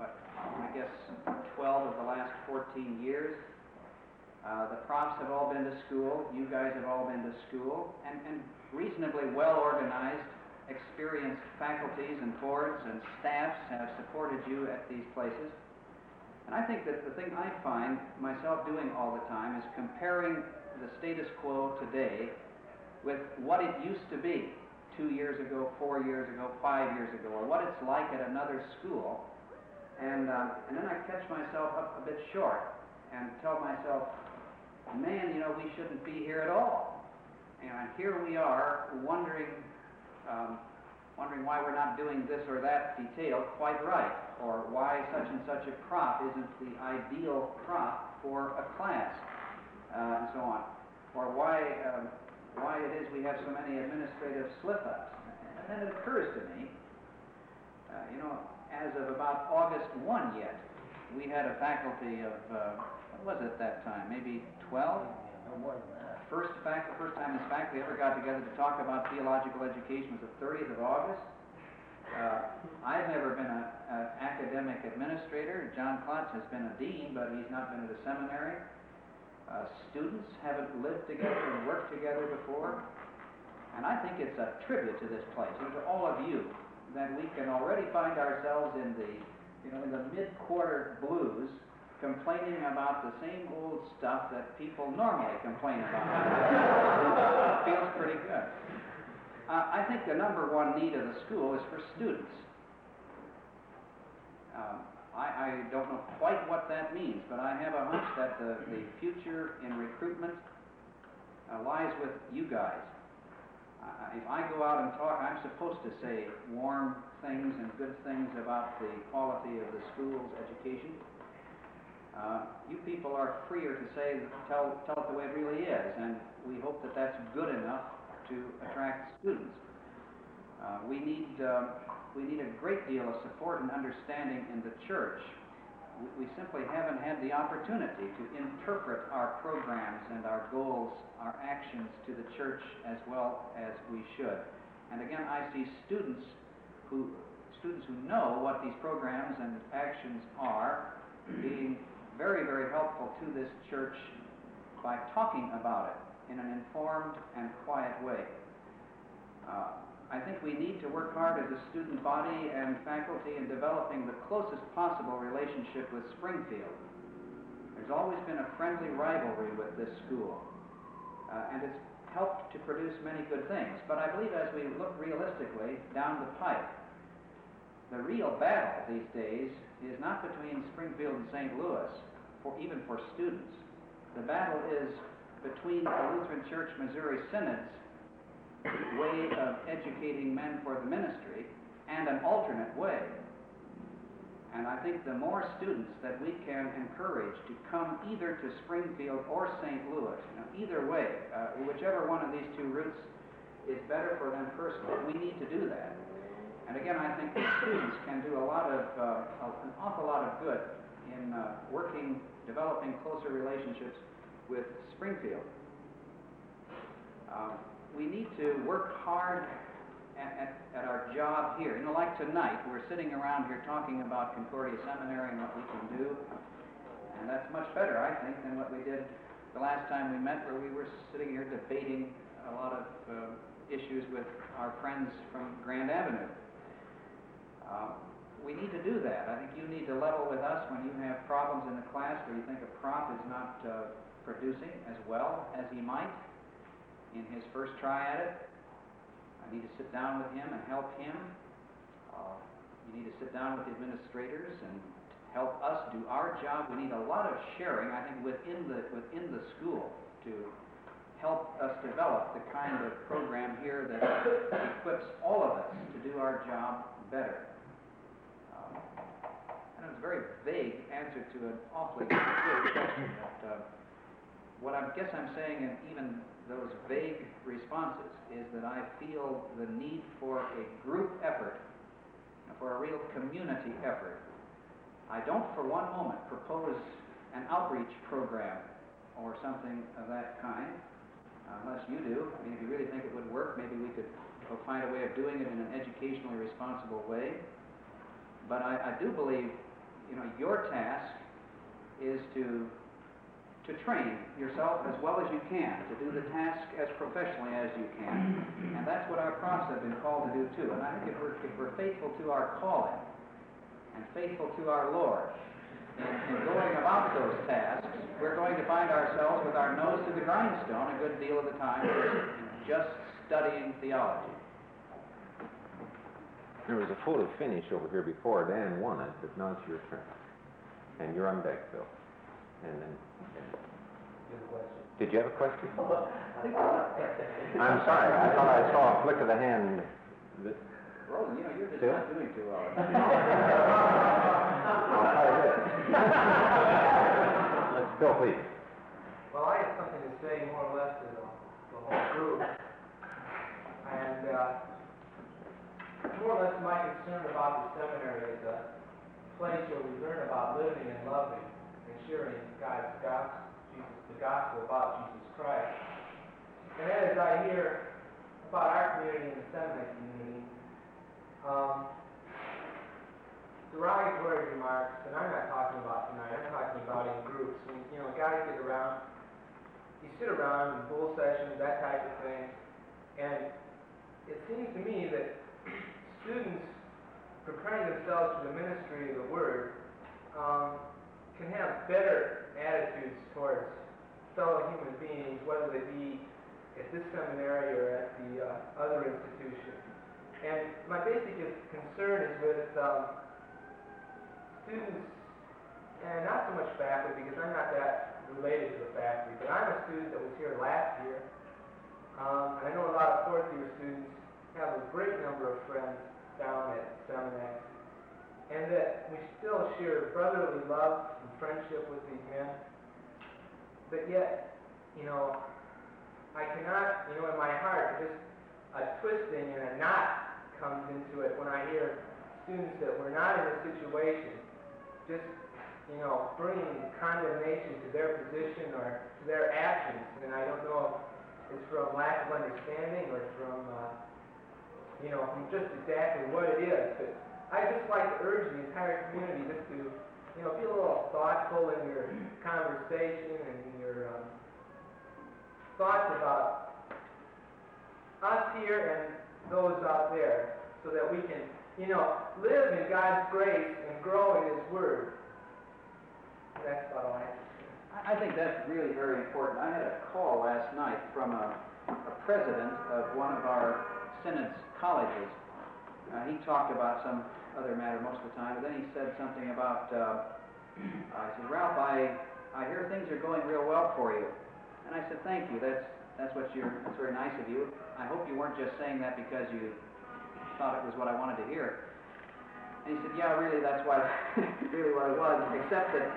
12 of the last 14 years. The profs have all been to school. You guys have all been to school. And reasonably well-organized, experienced faculties and boards and staffs have supported you at these places. And I think that the thing I find myself doing all the time is comparing the status quo today with what it used to be 2 years ago, 4 years ago, 5 years ago, or what it's like at another school. And then I catch myself up a bit short and tell myself, man, we shouldn't be here at all. And here we are wondering why we're not doing this or that detail quite right, or why such and such a prop isn't the ideal prop for a class, and so on, or why it is we have so many administrative slip-ups. And then it occurs to me, as of about August 1 yet, we had a faculty of, what was it at that time, maybe 12? No more than that. First time this faculty ever got together to talk about theological education was the 30th of August. I've never been an academic administrator. John Klotz has been a dean, but he's not been at a seminary. Students haven't lived together and worked together before. And I think it's a tribute to this place, and to all of you, that we can already find ourselves in the mid-quarter blues, complaining about the same old stuff that people normally complain about. It feels pretty good. I think the number one need of the school is for students. I don't know quite what that means, but I have a hunch that the future in recruitment lies with you guys. If I go out and talk, I'm supposed to say warm things and good things about the quality of the school's education. You people are freer to tell it the way it really is, and we hope that that's good enough to attract students. We need a great deal of support and understanding in the church. We simply haven't had the opportunity to interpret our programs and our goals, our actions to the church as well as we should. And again, I see students who know what these programs and actions are being very, very helpful to this church by talking about it in an informed and quiet way. I think we need to work hard as a student body and faculty in developing the closest possible relationship with Springfield. There's always been a friendly rivalry with this school, and it's helped to produce many good things. But I believe as we look realistically down the pipe, the real battle these days is not between Springfield and St. Louis, even for students. The battle is between the Lutheran Church Missouri Synod's way of educating men for the ministry and an alternate way. And I think the more students that we can encourage to come either to Springfield or St. Louis, either way, whichever one of these two routes is better for them personally, we need to do that. And again, I think the students can do an awful lot of good in developing closer relationships with Springfield. We need to work hard at our job here. Like tonight, we're sitting around here talking about Concordia Seminary and what we can do, and that's much better, I think, than what we did the last time we met, where we were sitting here debating a lot of issues with our friends from Grand Avenue. We need to do that. I think you need to level with us when you have problems in the class where you think a prof is not producing as well as he might in his first try at it. I need to sit down with him and help him. You need to sit down with the administrators and help us do our job. We need a lot of sharing, I think, within the school to help us develop the kind of program here that equips all of us to do our job better. I know it's a very vague answer to an awfully good question, but what I guess I'm saying in even those vague responses is that I feel the need for a group effort, for a real community effort. I don't for one moment propose an outreach program or something of that kind, unless you do. I mean, if you really think it would work, maybe we could find a way of doing it in an educationally responsible way. But I do believe, your task is to train yourself as well as you can, to do the task as professionally as you can. And that's what our profs have been called to do too. And I think if we're faithful to our calling and faithful to our Lord in going about those tasks, we're going to find ourselves with our nose to the grindstone a good deal of the time just studying theology. There was a photo finish over here before. Dan won it, but now it's your turn. And you're on deck, Phil. And then... Did you have a question? I'm sorry. I thought I saw a flick of the hand. Roland, you're just Phil? not doing too well. I'll try this. Let's Phil, please. Well, I have something to say more or less to the whole group. And more or less my concern about the seminary is a place where we learn about living and loving and sharing God's gospel, the gospel about Jesus Christ. And as I hear about our community and the seminary community, derogatory remarks, and I'm not talking about tonight, I'm talking about in groups. When, guys get around, you sit around in bull sessions, that type of thing, and it seems to me that students preparing themselves for the ministry of the Word can have better attitudes towards fellow human beings, whether they be at this seminary or at the other institution. And my basic concern is with students, and not so much faculty, because I'm not that related to the faculty, but I'm a student that was here last year. And I know a lot of fourth-year students have a great number of friends down at Seminac, and that we still share brotherly love and friendship with these men. But yet, I cannot, in my heart, just a twisting and a knot comes into it when I hear students that were not in a situation just, bringing condemnation to their position or to their actions. And I don't know if it's from lack of understanding or from from just exactly what it is. But I just like to urge the entire community just to, be a little thoughtful in your conversation and in your thoughts about us here and those out there, so that we can, live in God's grace and grow in His Word. That's about all I have to say. I think that's really very important. I had a call last night from a president of one of our Synod's colleges. He talked about some other matter most of the time, but then he said something about, I said, Ralph, I hear things are going real well for you. And I said, thank you, that's very nice of you. I hope you weren't just saying that because you thought it was what I wanted to hear. And he said, yeah, really, that's really what I was, except that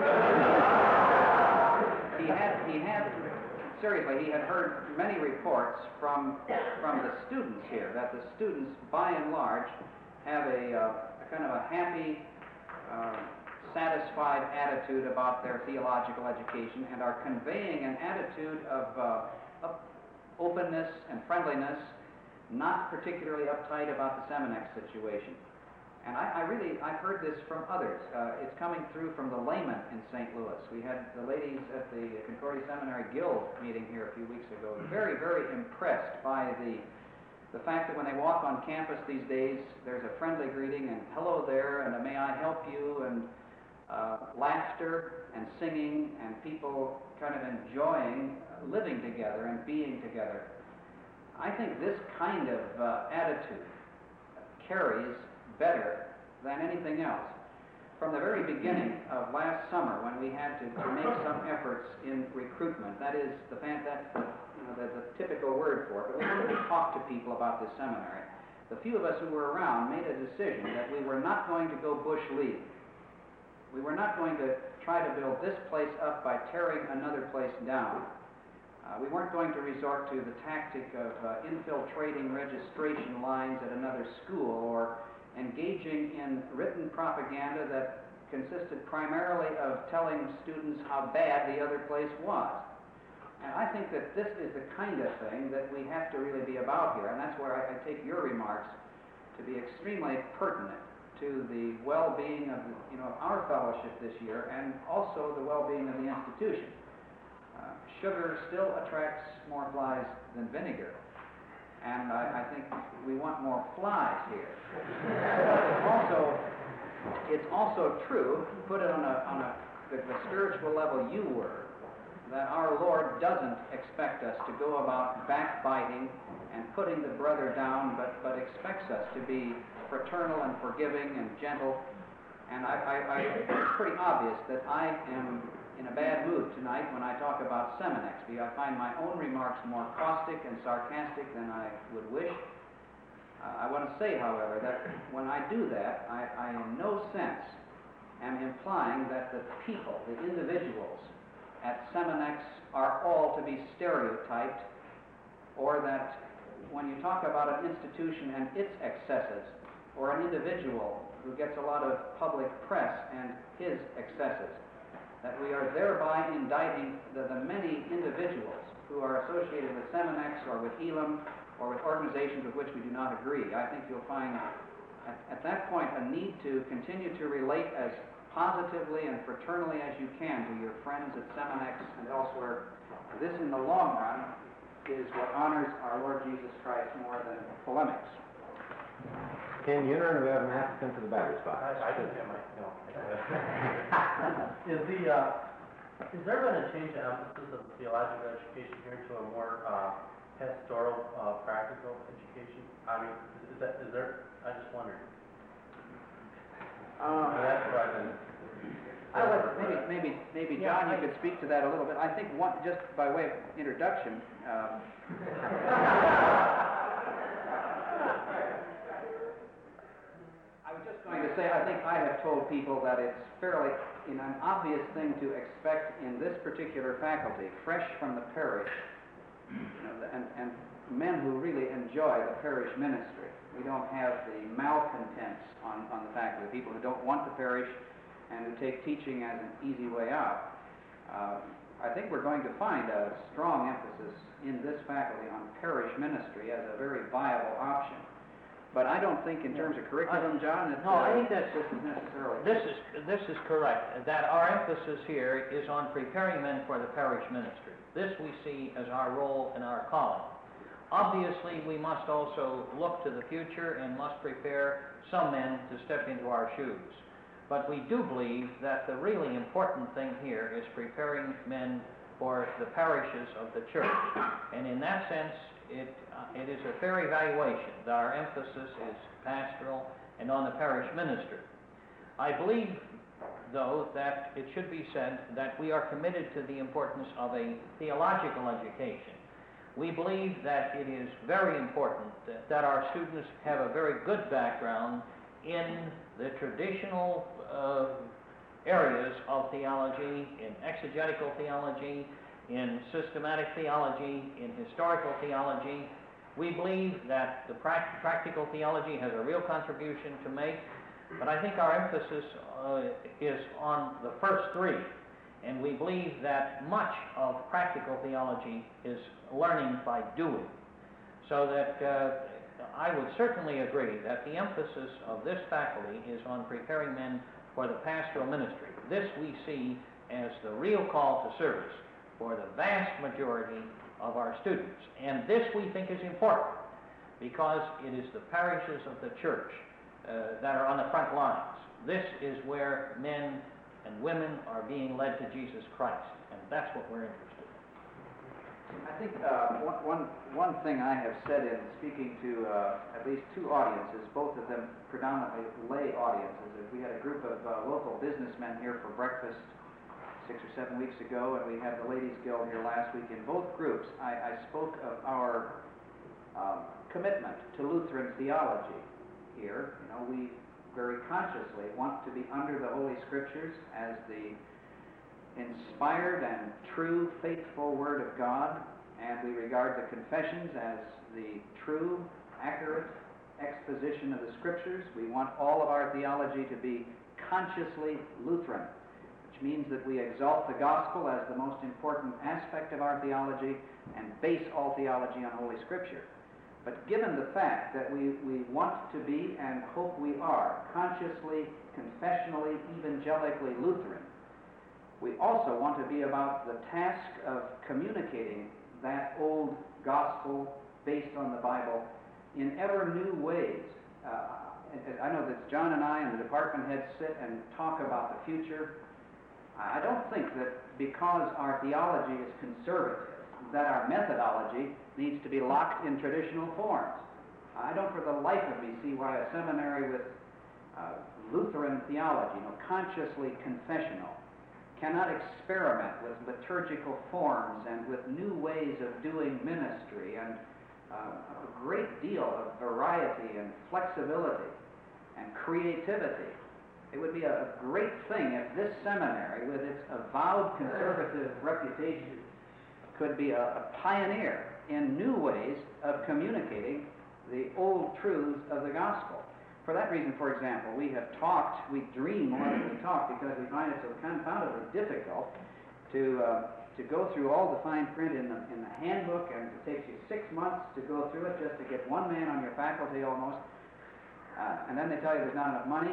seriously, he had heard many reports from the students here, that the students, by and large, have a kind of a happy, satisfied attitude about their theological education and are conveying an attitude of openness and friendliness, not particularly uptight about the Seminex situation. And I've heard this from others. It's coming through from the laymen in St. Louis. We had the ladies at the Concordia Seminary Guild meeting here a few weeks ago, very, very impressed by the fact that when they walk on campus these days, there's a friendly greeting and hello there and may I help you, and laughter and singing and people kind of enjoying living together and being together. I think this kind of attitude carries better than anything else. From the very beginning of last summer, when we had to make some efforts in recruitment, that's the typical word for it, but we wanted to talk to people about this seminary. The few of us who were around made a decision that we were not going to go bush league. We were not going to try to build this place up by tearing another place down. We weren't going to resort to the tactic of infiltrating registration lines at another school or engaging in written propaganda that consisted primarily of telling students how bad the other place was. And I think that this is the kind of thing that we have to really be about here, and that's where I take your remarks to be extremely pertinent to the well-being of our fellowship this year, and also the well-being of the institution. Sugar still attracts more flies than vinegar. And I think we want more flies here. It's also true, put it on the spiritual level you were, that our Lord doesn't expect us to go about backbiting and putting the brother down, but expects us to be fraternal and forgiving and gentle. And it's pretty obvious that I am in a bad mood tonight when I talk about Seminex, because I find my own remarks more caustic and sarcastic than I would wish. I want to say, however, that when I do that, I in no sense am implying that the people, the individuals at Seminex are all to be stereotyped, or that when you talk about an institution and its excesses, or an individual who gets a lot of public press and his excesses, that we are thereby indicting the many individuals who are associated with Seminex or with Elam or with organizations with which we do not agree. I think you'll find at that point a need to continue to relate as positively and fraternally as you can to your friends at Seminex and elsewhere. This, in the long run, is what honors our Lord Jesus Christ more than polemics. Ken Uner, we have an applicant to the batter's box. I didn't get my, no. Is there been a change in emphasis of theological education here to a more pastoral, practical education? I mean, is there, I just wondered. That's what I've been... Maybe John, you could speak to that a little bit. I think just by way of introduction, I was just going to say, I think I have told people that it's fairly an obvious thing to expect in this particular faculty, fresh from the parish, and men who really enjoy the parish ministry. We don't have the malcontents on the faculty, people who don't want the parish and who take teaching as an easy way out. I think we're going to find a strong emphasis in this faculty on parish ministry as a very viable option. But I don't think in terms of curriculum, John, that No, I think this is necessarily... This is correct, that our emphasis here is on preparing men for the parish ministry. This we see as our role and our calling. Obviously, we must also look to the future and must prepare some men to step into our shoes. But we do believe that the really important thing here is preparing men for the parishes of the church. And in that sense, it is a fair evaluation that our emphasis is pastoral and on the parish ministry. I believe, though, that it should be said that we are committed to the importance of a theological education. We believe that it is very important that our students have a very good background in the traditional areas of theology, in exegetical theology, in systematic theology, in historical theology. We believe that the practical theology has a real contribution to make, but I think our emphasis is on the first three, and we believe that much of practical theology is learning by doing. So that I would certainly agree that the emphasis of this faculty is on preparing men for the pastoral ministry. This we see as the real call to service for the vast majority of our students. And this we think is important because it is the parishes of the church that are on the front lines. This is where men and women are being led to Jesus Christ, and that's what we're interested in. I think one thing I have said in speaking to at least two audiences, both of them predominantly lay audiences, is we had a group of local businessmen here for breakfast 6 or 7 weeks ago, and we had the Ladies Guild here last week. In both groups, I spoke of our commitment to Lutheran theology here. You know, we very consciously want to be under the Holy Scriptures as the inspired and true, faithful Word of God, and we regard the confessions as the true, accurate exposition of the Scriptures. We want all of our theology to be consciously Lutheran, which means that we exalt the gospel as the most important aspect of our theology and base all theology on Holy Scripture. But given the fact that we want to be, and hope we are, consciously, confessionally, evangelically Lutheran, we also want to be about the task of communicating that old gospel based on the Bible in ever new ways. I know that John and I and the department heads sit and talk about the future. I don't think that because our theology is conservative, that our methodology needs to be locked in traditional forms. I don't for the life of me see why a seminary with Lutheran theology, consciously confessional, cannot experiment with liturgical forms and with new ways of doing ministry and a great deal of variety and flexibility and creativity. It would be a great thing if this seminary, with its avowed conservative reputation, could be a pioneer in new ways of communicating the old truths of the gospel. For that reason, for example, we have talked, we dream more than we talk because we find it so confoundedly difficult to go through all the fine print in the handbook, and it takes you 6 months to go through it just to get one man on your faculty almost, and then they tell you there's not enough money.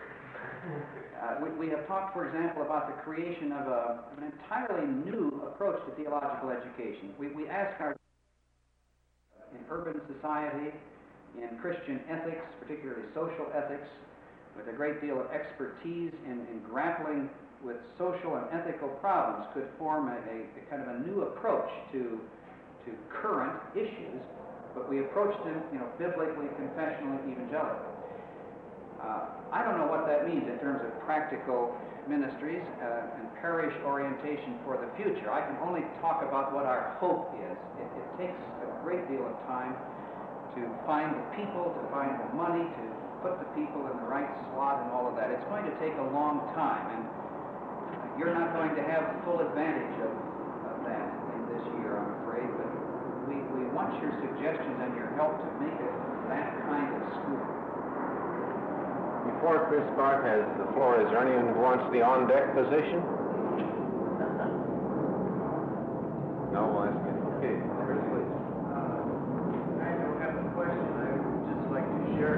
We have talked, for example, about the creation of an entirely new approach to theological education. We ask our in urban society, in Christian ethics, particularly social ethics, with a great deal of expertise in grappling with social and ethical problems, could form a kind of a new approach to current issues, but we approach them, biblically, confessionally, evangelically. I don't know what that means in terms of practical ministries and parish orientation for the future. I can only talk about what our hope is. It takes a great deal of time to find the people, to find the money, to put the people in the right slot and all of that. It's going to take a long time, and you're not going to have full advantage of that in this year, I'm afraid, but we want your suggestions and your help to make it that kind of school. Before Chris Bart has the floor, is there anyone who wants the on-deck position? No, we'll ask it. Okay, please. I don't have a question. I would just like to share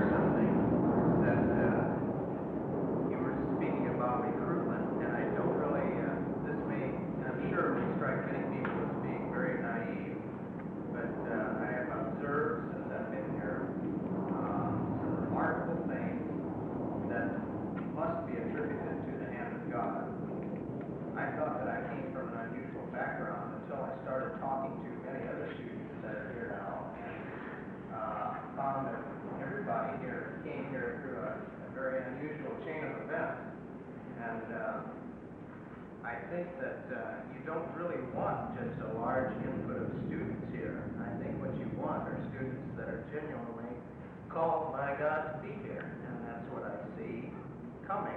very unusual chain of events. And I think that you don't really want just a large input of students here. I think what you want are students that are genuinely called by God to be here, and that's what I see coming.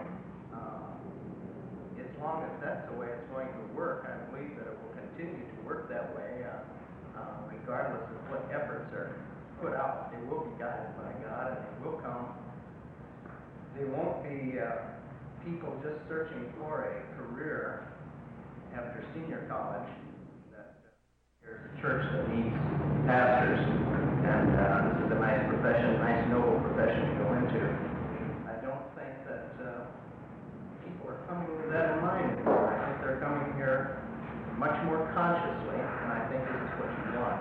As long as that's the way it's going to work, I believe that it will continue to work that way, regardless of what efforts are put out. They will be guided by God, and they will come. They won't be people just searching for a career after senior college. That there's a church that needs pastors, and this is a nice profession, nice noble profession to go into. I don't think that people are coming with that in mind anymore. I think they're coming here much more consciously, and I think this is what you want.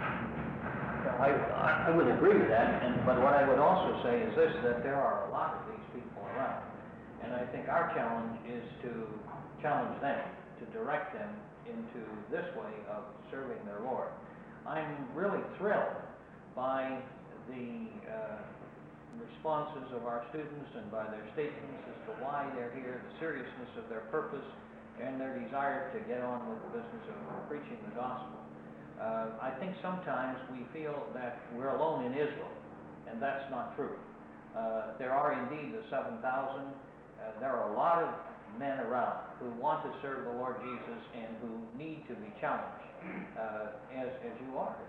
I would agree with that, but what I would also say is this, that there are a lot of these people around. And I think our challenge is to challenge them, to direct them into this way of serving their Lord. I'm really thrilled by the responses of our students and by their statements as to why they're here, the seriousness of their purpose, and their desire to get on with the business of preaching the gospel. I think sometimes we feel that we're alone in Israel, and that's not true. There are indeed the 7,000. There are a lot of men around who want to serve the Lord Jesus and who need to be challenged, as you are.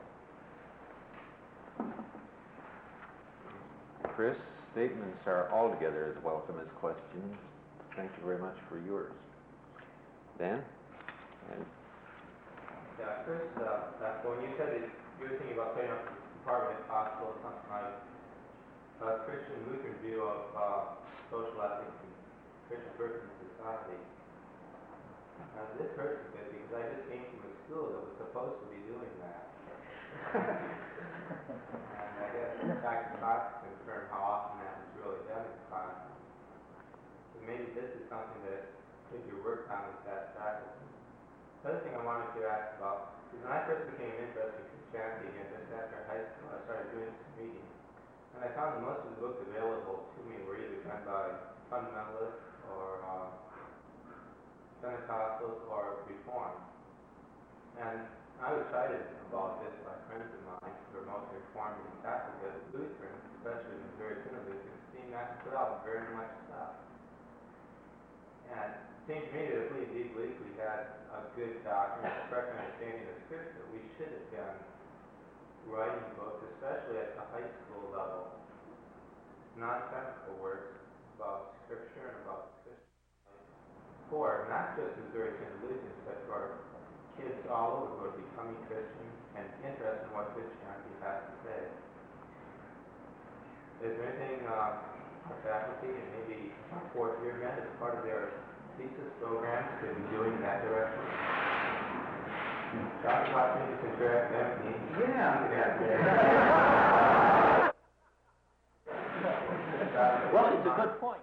Chris, statements are altogether as welcome as questions. Thank you very much for yours. Dan? Yeah, Chris, when you said that you were thinking about setting up a department if possible, or something like a Christian Lutheran view of social ethics and Christian person in society. This hurts a bit because I just came from a school that was supposed to be doing that. And I guess back to class is concerned how often that is really done in class. So maybe this is something that could be worked on with that faculty. The other thing I wanted to ask about is when I first became interested in Christianity again, just after high school, I started doing some reading. And I found that most of the books available to me were either done by fundamentalists or Pentecostals or Reformed. And I was excited about this by friends of mine who are mostly Reformed and Catholic, but Lutherans, especially the very thin Lutherans, seem not to put out very much stuff. And it seemed to me that if we indeed believed we had a good doctrine, a correct understanding of Scripture, we should have been writing books, especially at the high school level, nonsensical works about Scripture and about Christian life, for not just Missouri Synod Lutherans, but for kids all over who are becoming Christian and interested in what Christianity has to say. Is there anything our faculty and maybe fourth year men as part of their thesis programs could be doing in that direction? Talk about things to direct them. Well, it's a good point.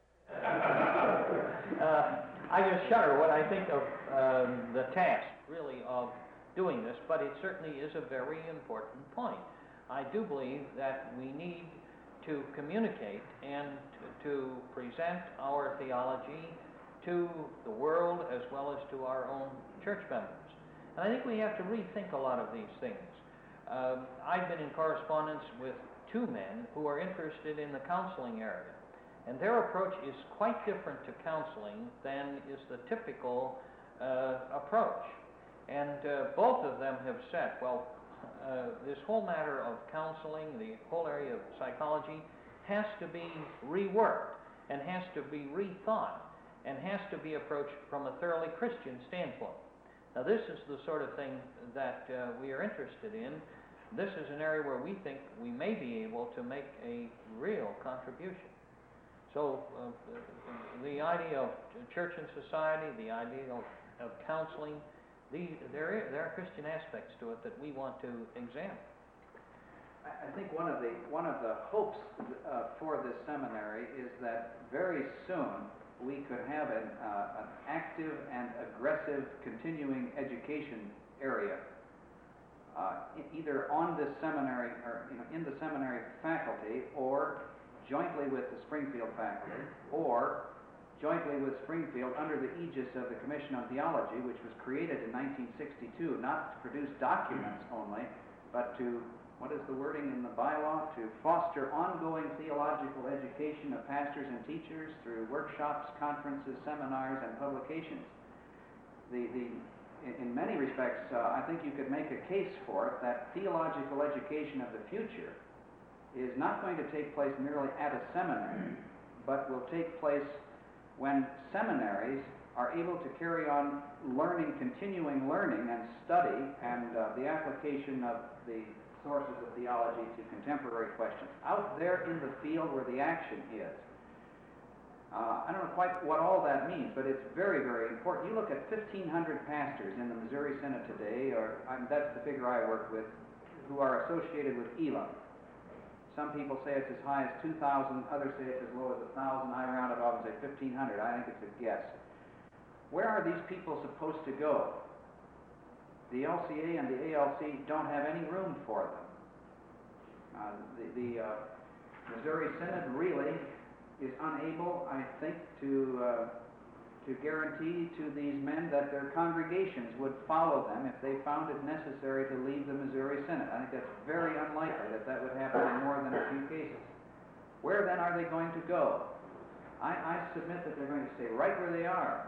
I just shudder when I think of the task, really, of doing this, but it certainly is a very important point. I do believe that we need to communicate and to present our theology to the world as well as to our own church members. And I think we have to rethink a lot of these things. I've been in correspondence with two men who are interested in the counseling area. And their approach is quite different to counseling than is the typical approach. And both of them have said, well, this whole matter of counseling, the whole area of psychology, has to be reworked and has to be rethought and has to be approached from a thoroughly Christian standpoint. Now, this is the sort of thing that we are interested in. This is an area where we think we may be able to make a real contribution. So the idea of church and society, the idea of counseling, there are Christian aspects to it that we want to examine. I think one of the hopes for this seminary is that very soon we could have an active and aggressive continuing education area, either on this seminary or in the seminary faculty or jointly with the Springfield faculty, or jointly with Springfield under the aegis of the Commission on Theology, which was created in 1962, not to produce documents only, but to, what is the wording in the bylaw? To foster ongoing theological education of pastors and teachers through workshops, conferences, seminars, and publications. In many respects, I think you could make a case for it that theological education of the future is not going to take place merely at a seminary, but will take place when seminaries are able to carry on learning, continuing learning and study, and the application of the sources of theology to contemporary questions. Out there in the field where the action is. I don't know quite what all that means, but it's very, very important. You look at 1,500 pastors in the Missouri Synod today, that's the figure I work with, who are associated with Elam. Some people say it's as high as 2,000, others say it's as low as 1,000. I round it off and say 1,500. I think it's a guess. Where are these people supposed to go? The LCA and the ALC don't have any room for them. The Missouri Synod really is unable, I think, to guarantee to these men that their congregations would follow them if they found it necessary to leave the Missouri Synod. I think that's very unlikely that that would happen in more than a few cases. Where then are they going to go? I submit that they're going to stay right where they are,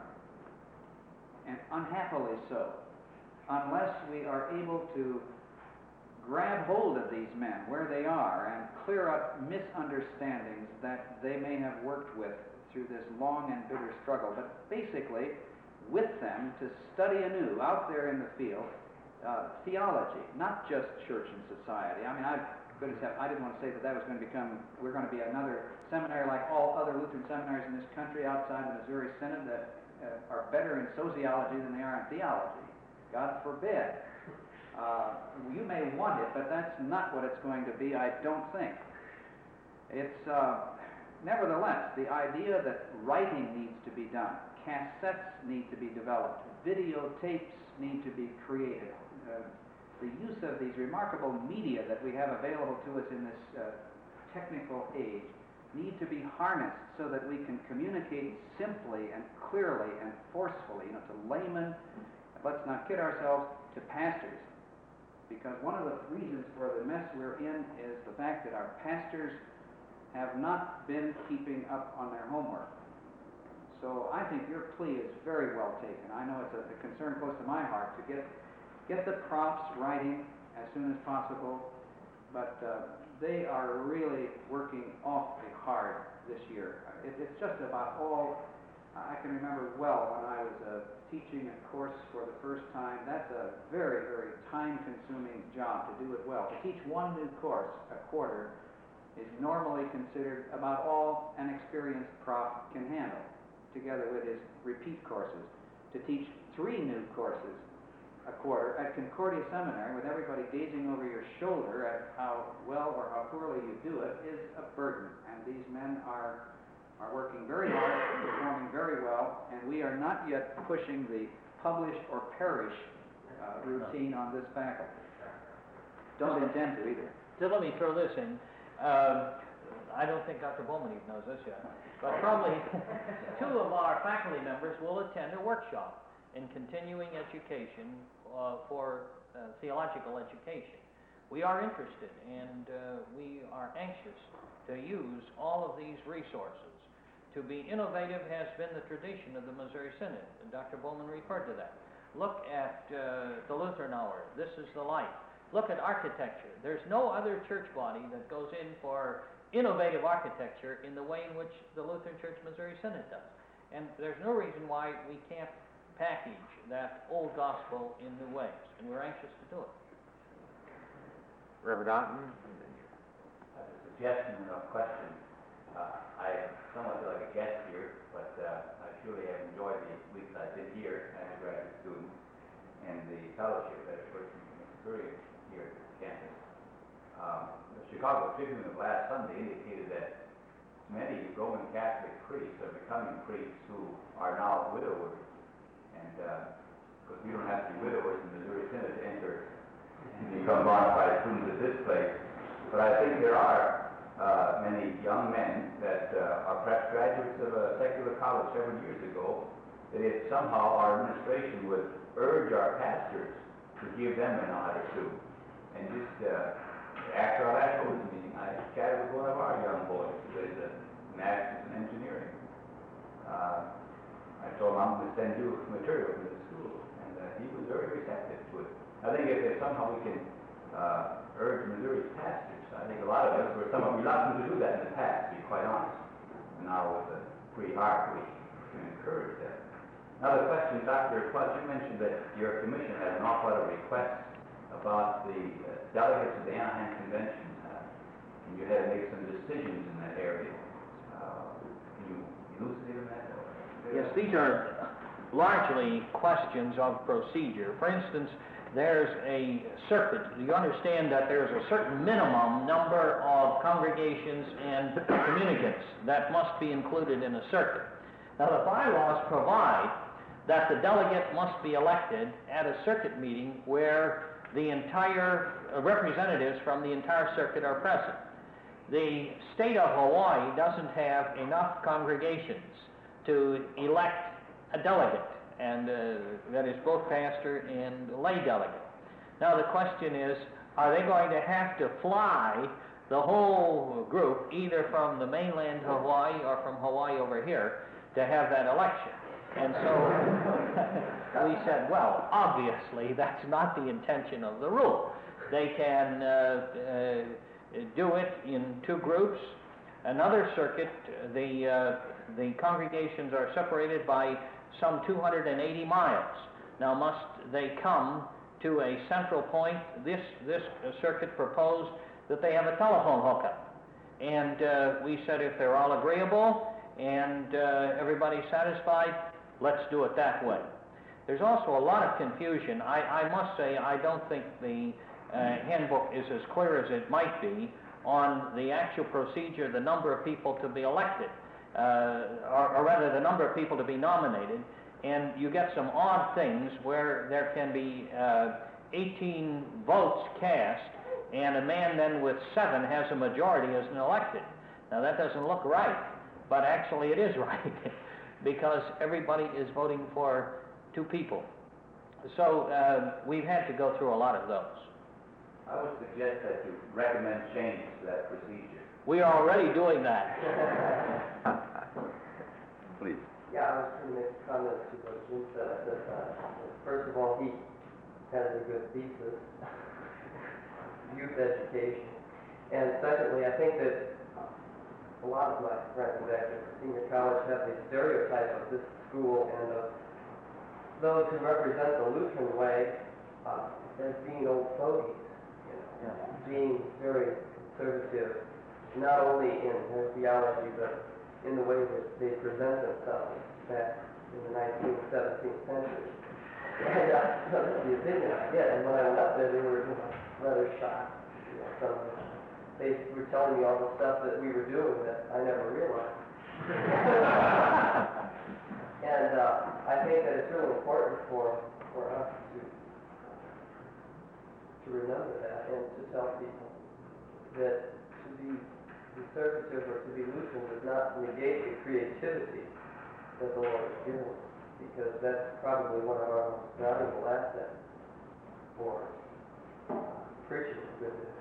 and unhappily so, unless we are able to grab hold of these men where they are and clear up misunderstandings that they may have worked with through this long and bitter struggle, but basically with them to study anew out there in the field theology, not just church and society. I mean, I didn't want to say that was going to become, we're going to be another seminary like all other Lutheran seminaries in this country outside the Missouri Synod that are better in sociology than they are in theology. God forbid. You may want it, but that's not what it's going to be, I don't think. It's nevertheless, the idea that writing needs to be done, cassettes need to be developed, videotapes need to be created, the use of these remarkable media that we have available to us in this technical age need to be harnessed so that we can communicate simply and clearly and forcefully, to laymen, let's not kid ourselves, to pastors. Because one of the reasons for the mess we're in is the fact that our pastors have not been keeping up on their homework. So I think your plea is very well taken. I know it's a concern close to my heart to get the profs writing as soon as possible, but they are really working awfully hard this year. It's just about all. I can remember well when I was teaching a course for the first time. That's a very, very time-consuming job to do it well. To teach one new course a quarter is normally considered about all an experienced prof can handle, together with his repeat courses. To teach 3 new courses a quarter at Concordia Seminary with everybody gazing over your shoulder at how well or how poorly you do it is a burden. And these men are working very hard, performing very well, and we are not yet pushing the publish or perish routine on this faculty. Don't intend to either. So let me throw this in. I don't think Dr. Bowman even knows this yet, but probably 2 of our faculty members will attend a workshop in continuing education for theological education. We are interested and we are anxious to use all of these resources. To be innovative has been the tradition of the Missouri Synod, and Dr. Bowman referred to that. Look at the Lutheran Hour. This is the light. Look at architecture. There's no other church body that goes in for innovative architecture in the way in which the Lutheran Church Missouri Synod does. And there's no reason why we can't package that old gospel in new ways, and we're anxious to do it. Reverend Otten? A suggestion and a question. I somewhat feel like a guest here, but I surely have enjoyed the weeks I've been here as a graduate student and the fellowship that a person can experience here at the campus. The Chicago Tribune of last Sunday indicated that many Roman Catholic priests are becoming priests who are now widowers. And because we don't have to be widowers in the Missouri Synod to enter and become bona fide students at this place. But I think there are many young men that are perhaps graduates of a secular college several years ago, that if somehow our administration would urge our pastors to give them an honor too. And just after our last board meeting, I chatted with one of our young boys who is a master's in engineering. I told him I'm going to send you material to the school, and he was very receptive to it. I think if somehow we can urge Missouri's pastors, I think a lot of us were somewhat reluctant to do that in the past, to be quite honest. And now with a free heart, we can encourage that. Another question, Dr. Clutch, you mentioned that your commission had an awful lot of requests about the delegates of the Anaheim Convention, and you had to make some decisions in that area. Can you elucidate on that? Yes, these are largely questions of procedure. For instance, there's a circuit. You understand that there's a certain minimum number of congregations and communicants that must be included in a circuit. Now, the bylaws provide that the delegate must be elected at a circuit meeting where the entire representatives from the entire circuit are present. The state of Hawaii doesn't have enough congregations to elect a delegate, and that is both pastor and lay delegate. Now the question is, are they going to have to fly the whole group, either from the mainland Hawaii or from Hawaii over here, to have that election? And so we said, well, obviously that's not the intention of the rule. They can do it in two groups. Another circuit, the congregations are separated by some 280 miles. Now must they come to a central point? This circuit proposed that they have a telephone hookup. And we said if they're all agreeable and everybody's satisfied, let's do it that way. There's also a lot of confusion. I must say I don't think the handbook is as clear as it might be on the actual procedure, the number of people to be elected, or rather the number of people to be nominated, and you get some odd things where there can be 18 votes cast, and a man then with 7 has a majority as an elected. Now that doesn't look right, but actually it is right, because everybody is voting for 2 people. So we've had to go through a lot of those. I would suggest that you recommend changes to that procedure. We are already doing that. Please. Yeah, I was going to make a comment to what Jim said. First of all, he has a good thesis, youth education. And secondly, I think that a lot of my friends back at senior college have the stereotype of this school and of those who represent the Lutheran way as being old fogies, being very conservative, not only in their theology, but in the way that they present themselves back in the 19th, 17th century. And that's the opinion I get. And when I went up there, they were rather shocked. They were telling me all the stuff that we were doing that I never realized. And I think that it's really important for us to remember that and to tell people that to be conservative or to be Lutheran does not negate the creativity that the Lord has given us, because that's probably one of our most valuable assets for preaching the good news.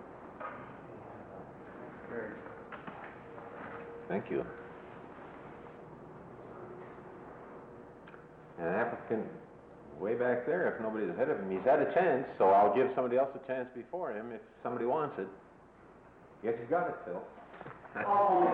Thank you. An applicant way back there, if nobody's ahead of him, he's had a chance, so I'll give somebody else a chance before him if somebody wants it. Yes, you got it, Phil. Oh,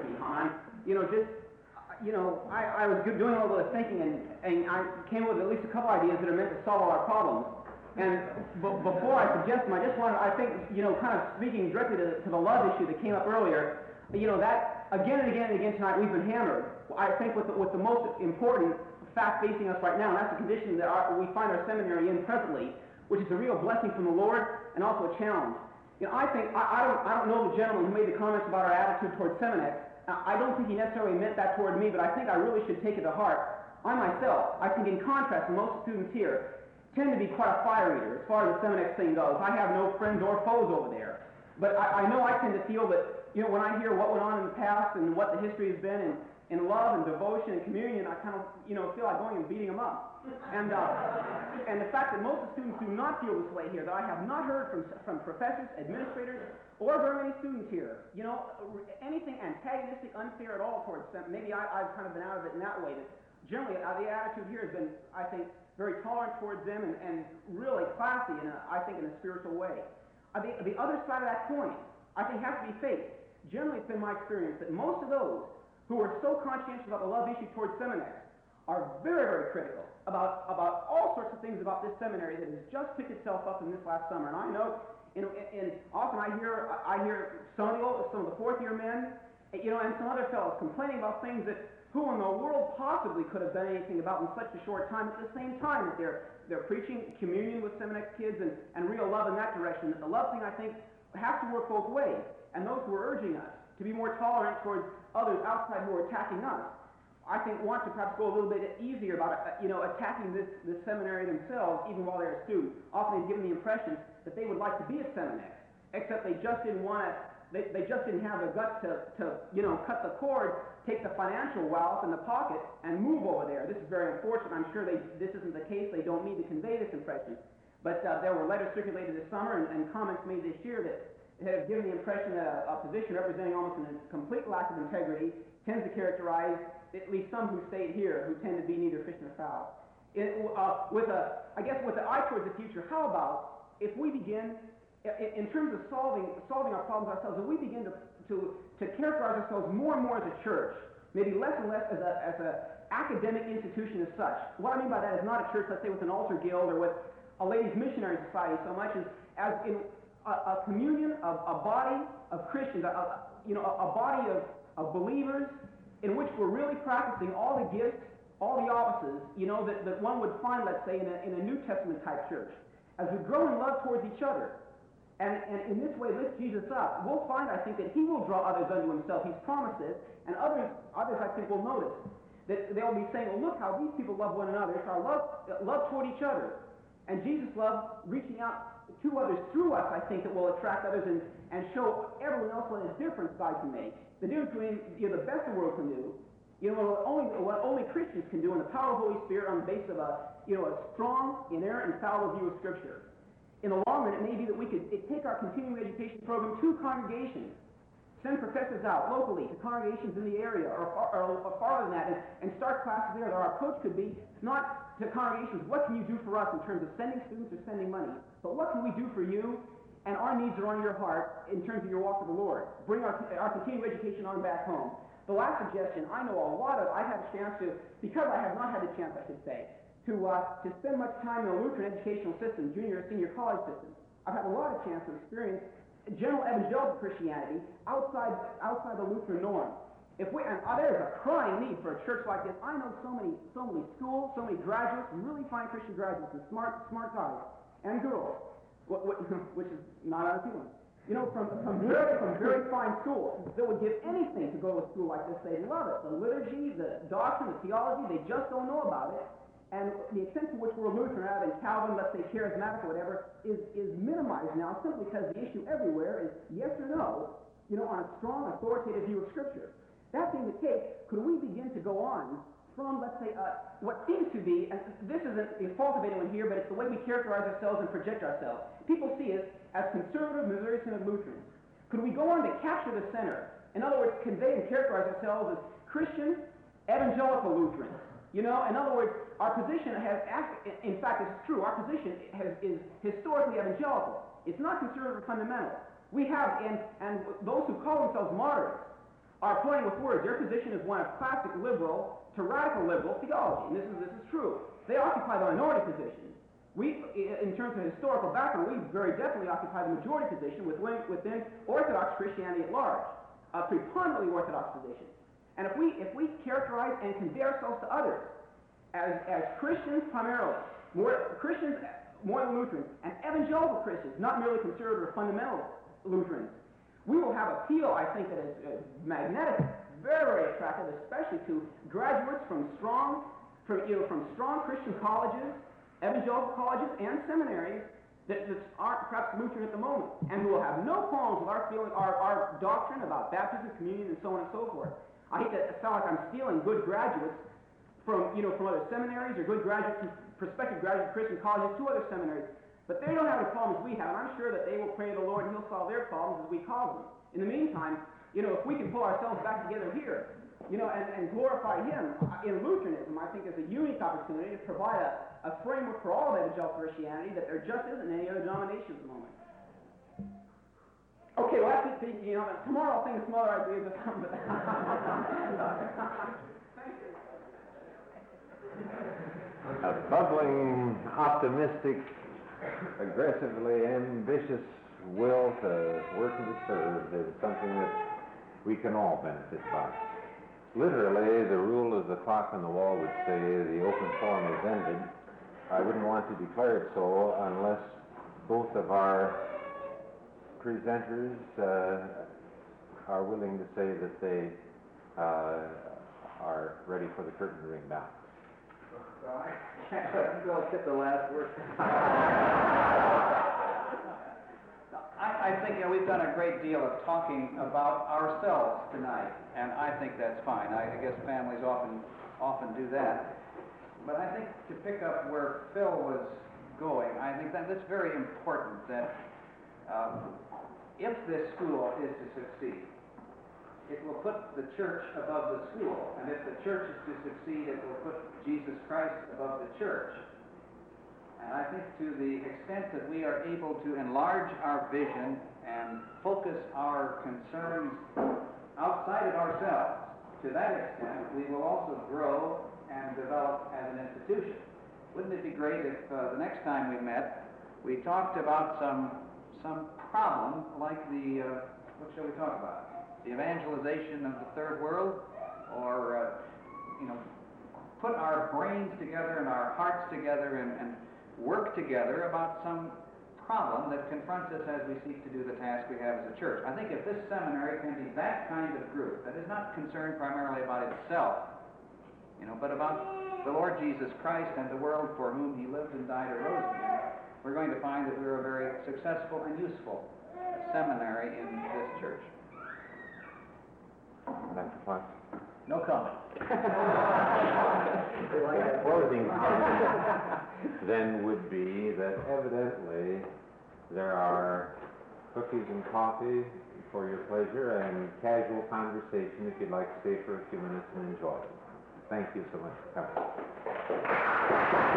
I was doing a little bit of thinking, and I came up with at least a couple ideas that are meant to solve all our problems. And before I suggest them, I just wanted, I think, kind of speaking directly to the love issue that came up earlier, that again and again and again tonight we've been hammered. I think with the most important fact facing us right now, and that's the condition that we find our seminary in presently, which is a real blessing from the Lord and also a challenge. I think, I don't know the gentleman who made the comments about our attitude towards Seminex. I don't think he necessarily meant that toward me, but I think I really should take it to heart. I myself, I think in contrast to most students here, tend to be quite a fire eater as far as the Seminex thing goes. I have no friends or foes over there. But I know I tend to feel that you know, when I hear what went on in the past and what the history has been in love and devotion and communion, I kind of, you know, feel like going and beating them up. And the fact that most of the students do not feel this way here, that I have not heard from professors, administrators, or very many students here, you know, anything antagonistic, unfair at all towards them. Maybe I've kind of been out of it in that way. That generally, the attitude here has been, I think, very tolerant towards them and really classy, I think, in a spiritual way. The other side of that coin, I think, has to be faith. Generally, it's been my experience that most of those who are so conscientious about the love issue towards seminaries are very, very critical about all sorts of things about this seminary that has just picked itself up in this last summer. And I know, often I hear some of the fourth-year men, you know, and some other fellows complaining about things that who in the world possibly could have done anything about in such a short time. At the same time that they're preaching communion with Seminex kids and real love in that direction. That the love thing, I think, has to work both ways. And those who are urging us to be more tolerant towards others outside who are attacking us, I think, want to perhaps go a little bit easier about, you know, attacking this seminary themselves, even while they're a student. Often they've given the impression that they would like to be at Seminex, except they just didn't want to. They just didn't have the guts to you know, cut the cord, take the financial wealth in the pocket, and move over there. This is very unfortunate. I'm sure this isn't the case. They don't mean to convey this impression. But there were letters circulated this summer and comments made this year that have given the impression that a position representing almost a complete lack of integrity tends to characterize at least some who stayed here, who tend to be neither fish nor fowl. With the eye towards the future, how about if we begin, in terms of solving our problems ourselves, if we begin to characterize ourselves more and more as a church, maybe less and less as an academic institution as such. What I mean by that is not a church, let's say, with an altar guild or with a ladies' missionary society so much as in a communion, a body of Christians, a body of believers in which we're really practicing all the gifts, all the offices, you know, that one would find, let's say, in a New Testament type church. As we grow in love towards each other, and in this way lift Jesus up, we'll find, I think, that he will draw others unto himself. He's promised this, and others I think, will notice that they'll be saying, well, look how these people love one another. It's our love toward each other. And Jesus' love reaching out to others through us, I think, that will attract others and show everyone else what a difference God can make. The difference between, you know, the best the world can do, you know, what only Christians can do in the power of the Holy Spirit on the basis of a strong, inerrant, infallible view of Scripture. In the long run, it may be that we could take our continuing education program to congregations, send professors out locally to congregations in the area or farther than that, and start classes there. Our approach could be not to congregations, what can you do for us in terms of sending students or sending money, but what can we do for you, and our needs are on your heart in terms of your walk with the Lord. Bring our continuing education on back home. The last suggestion, I've had a chance to, because I have not had the chance, I should say, to spend much time in the Lutheran educational system, junior or senior college system. I've had a lot of chance to experience general evangelical Christianity outside the Lutheran norm. There's a crying need for a church like this. I know so many schools, so many graduates, really fine Christian graduates, and smart guys and girls, which is not unappealing. You know, from very fine schools that would give anything to go to a school like this. They love it. The liturgy, the doctrine, the theology, they just don't know about it. And the extent to which we're Lutheran rather than Calvin, let's say charismatic or whatever, is minimized now simply because the issue everywhere is yes or no, you know, on a strong, authoritative view of Scripture. That being the case, could we begin to go on from, let's say, what seems to be, and this isn't the fault of anyone here, but it's the way we characterize ourselves and project ourselves. People see us as conservative Missouri Synod Lutherans. Could we go on to capture the center? In other words, convey and characterize ourselves as Christian evangelical Lutherans. You know, in other words, our position in fact, it's true, our position is historically evangelical. It's not conservative or fundamental. We have, and those who call themselves martyrs are playing with words. Their position is one of classic liberal to radical liberal theology, and this is true. They occupy the minority position. We, in terms of historical background, we very definitely occupy the majority position within Orthodox Christianity at large, a preponderantly Orthodox position. And if we characterize and convey ourselves to others as Christians primarily, more than Lutherans, and evangelical Christians, not merely conservative or fundamental Lutherans, we will have appeal, I think, that is magnetic, very, very attractive, especially to graduates from strong Christian colleges, evangelical colleges, and seminaries that aren't perhaps Lutheran at the moment, and who will have no qualms with our doctrine about baptism, communion, and so on and so forth. I hate to sound like I'm stealing good graduates from other seminaries, or good graduates, prospective graduates of Christian colleges to other seminaries, but they don't have the problems we have, and I'm sure that they will pray to the Lord and He'll solve their problems as we cause them. In the meantime, if we can pull ourselves back together here, and glorify Him in Lutheranism, I think is a unique opportunity to provide a framework for all of evangelical Christianity that there just isn't in any other denomination at the moment. Okay, well, that's it. Tomorrow I'll think of some other ideas or something. Thank you. A bubbling, optimistic, aggressively ambitious will to work and to serve is something that we can all benefit by. Literally, the rule of the clock on the wall would say the open forum is ended. I wouldn't want to declare it so unless both of our presenters are willing to say that they are ready for the curtain to ring down. Well, I can't let you go get the last word. I think we've done a great deal of talking about ourselves tonight, and I think that's fine. I guess families often do that. But I think to pick up where Phil was going, I think that's very important, that if this school is to succeed, it will put the church above the school, and if the church is to succeed, it will put Jesus Christ above the church. And I think to the extent that we are able to enlarge our vision and focus our concerns outside of ourselves, to that extent, we will also grow and develop as an institution. Wouldn't it be great if the next time we met, we talked about some problem like the, what shall we talk about? The evangelization of the third world, or, put our brains together and our hearts together and work together about some problem that confronts us as we seek to do the task we have as a church. I think if this seminary can be that kind of group that is not concerned primarily about itself, but about the Lord Jesus Christ and the world for whom He lived and died and rose again, we're going to find that we're a very successful and useful seminary in this church. Dr. Fox? No comment. Closing comment then would be that evidently there are cookies and coffee for your pleasure and casual conversation if you'd like to stay for a few minutes and enjoy it. Thank you so much for coming.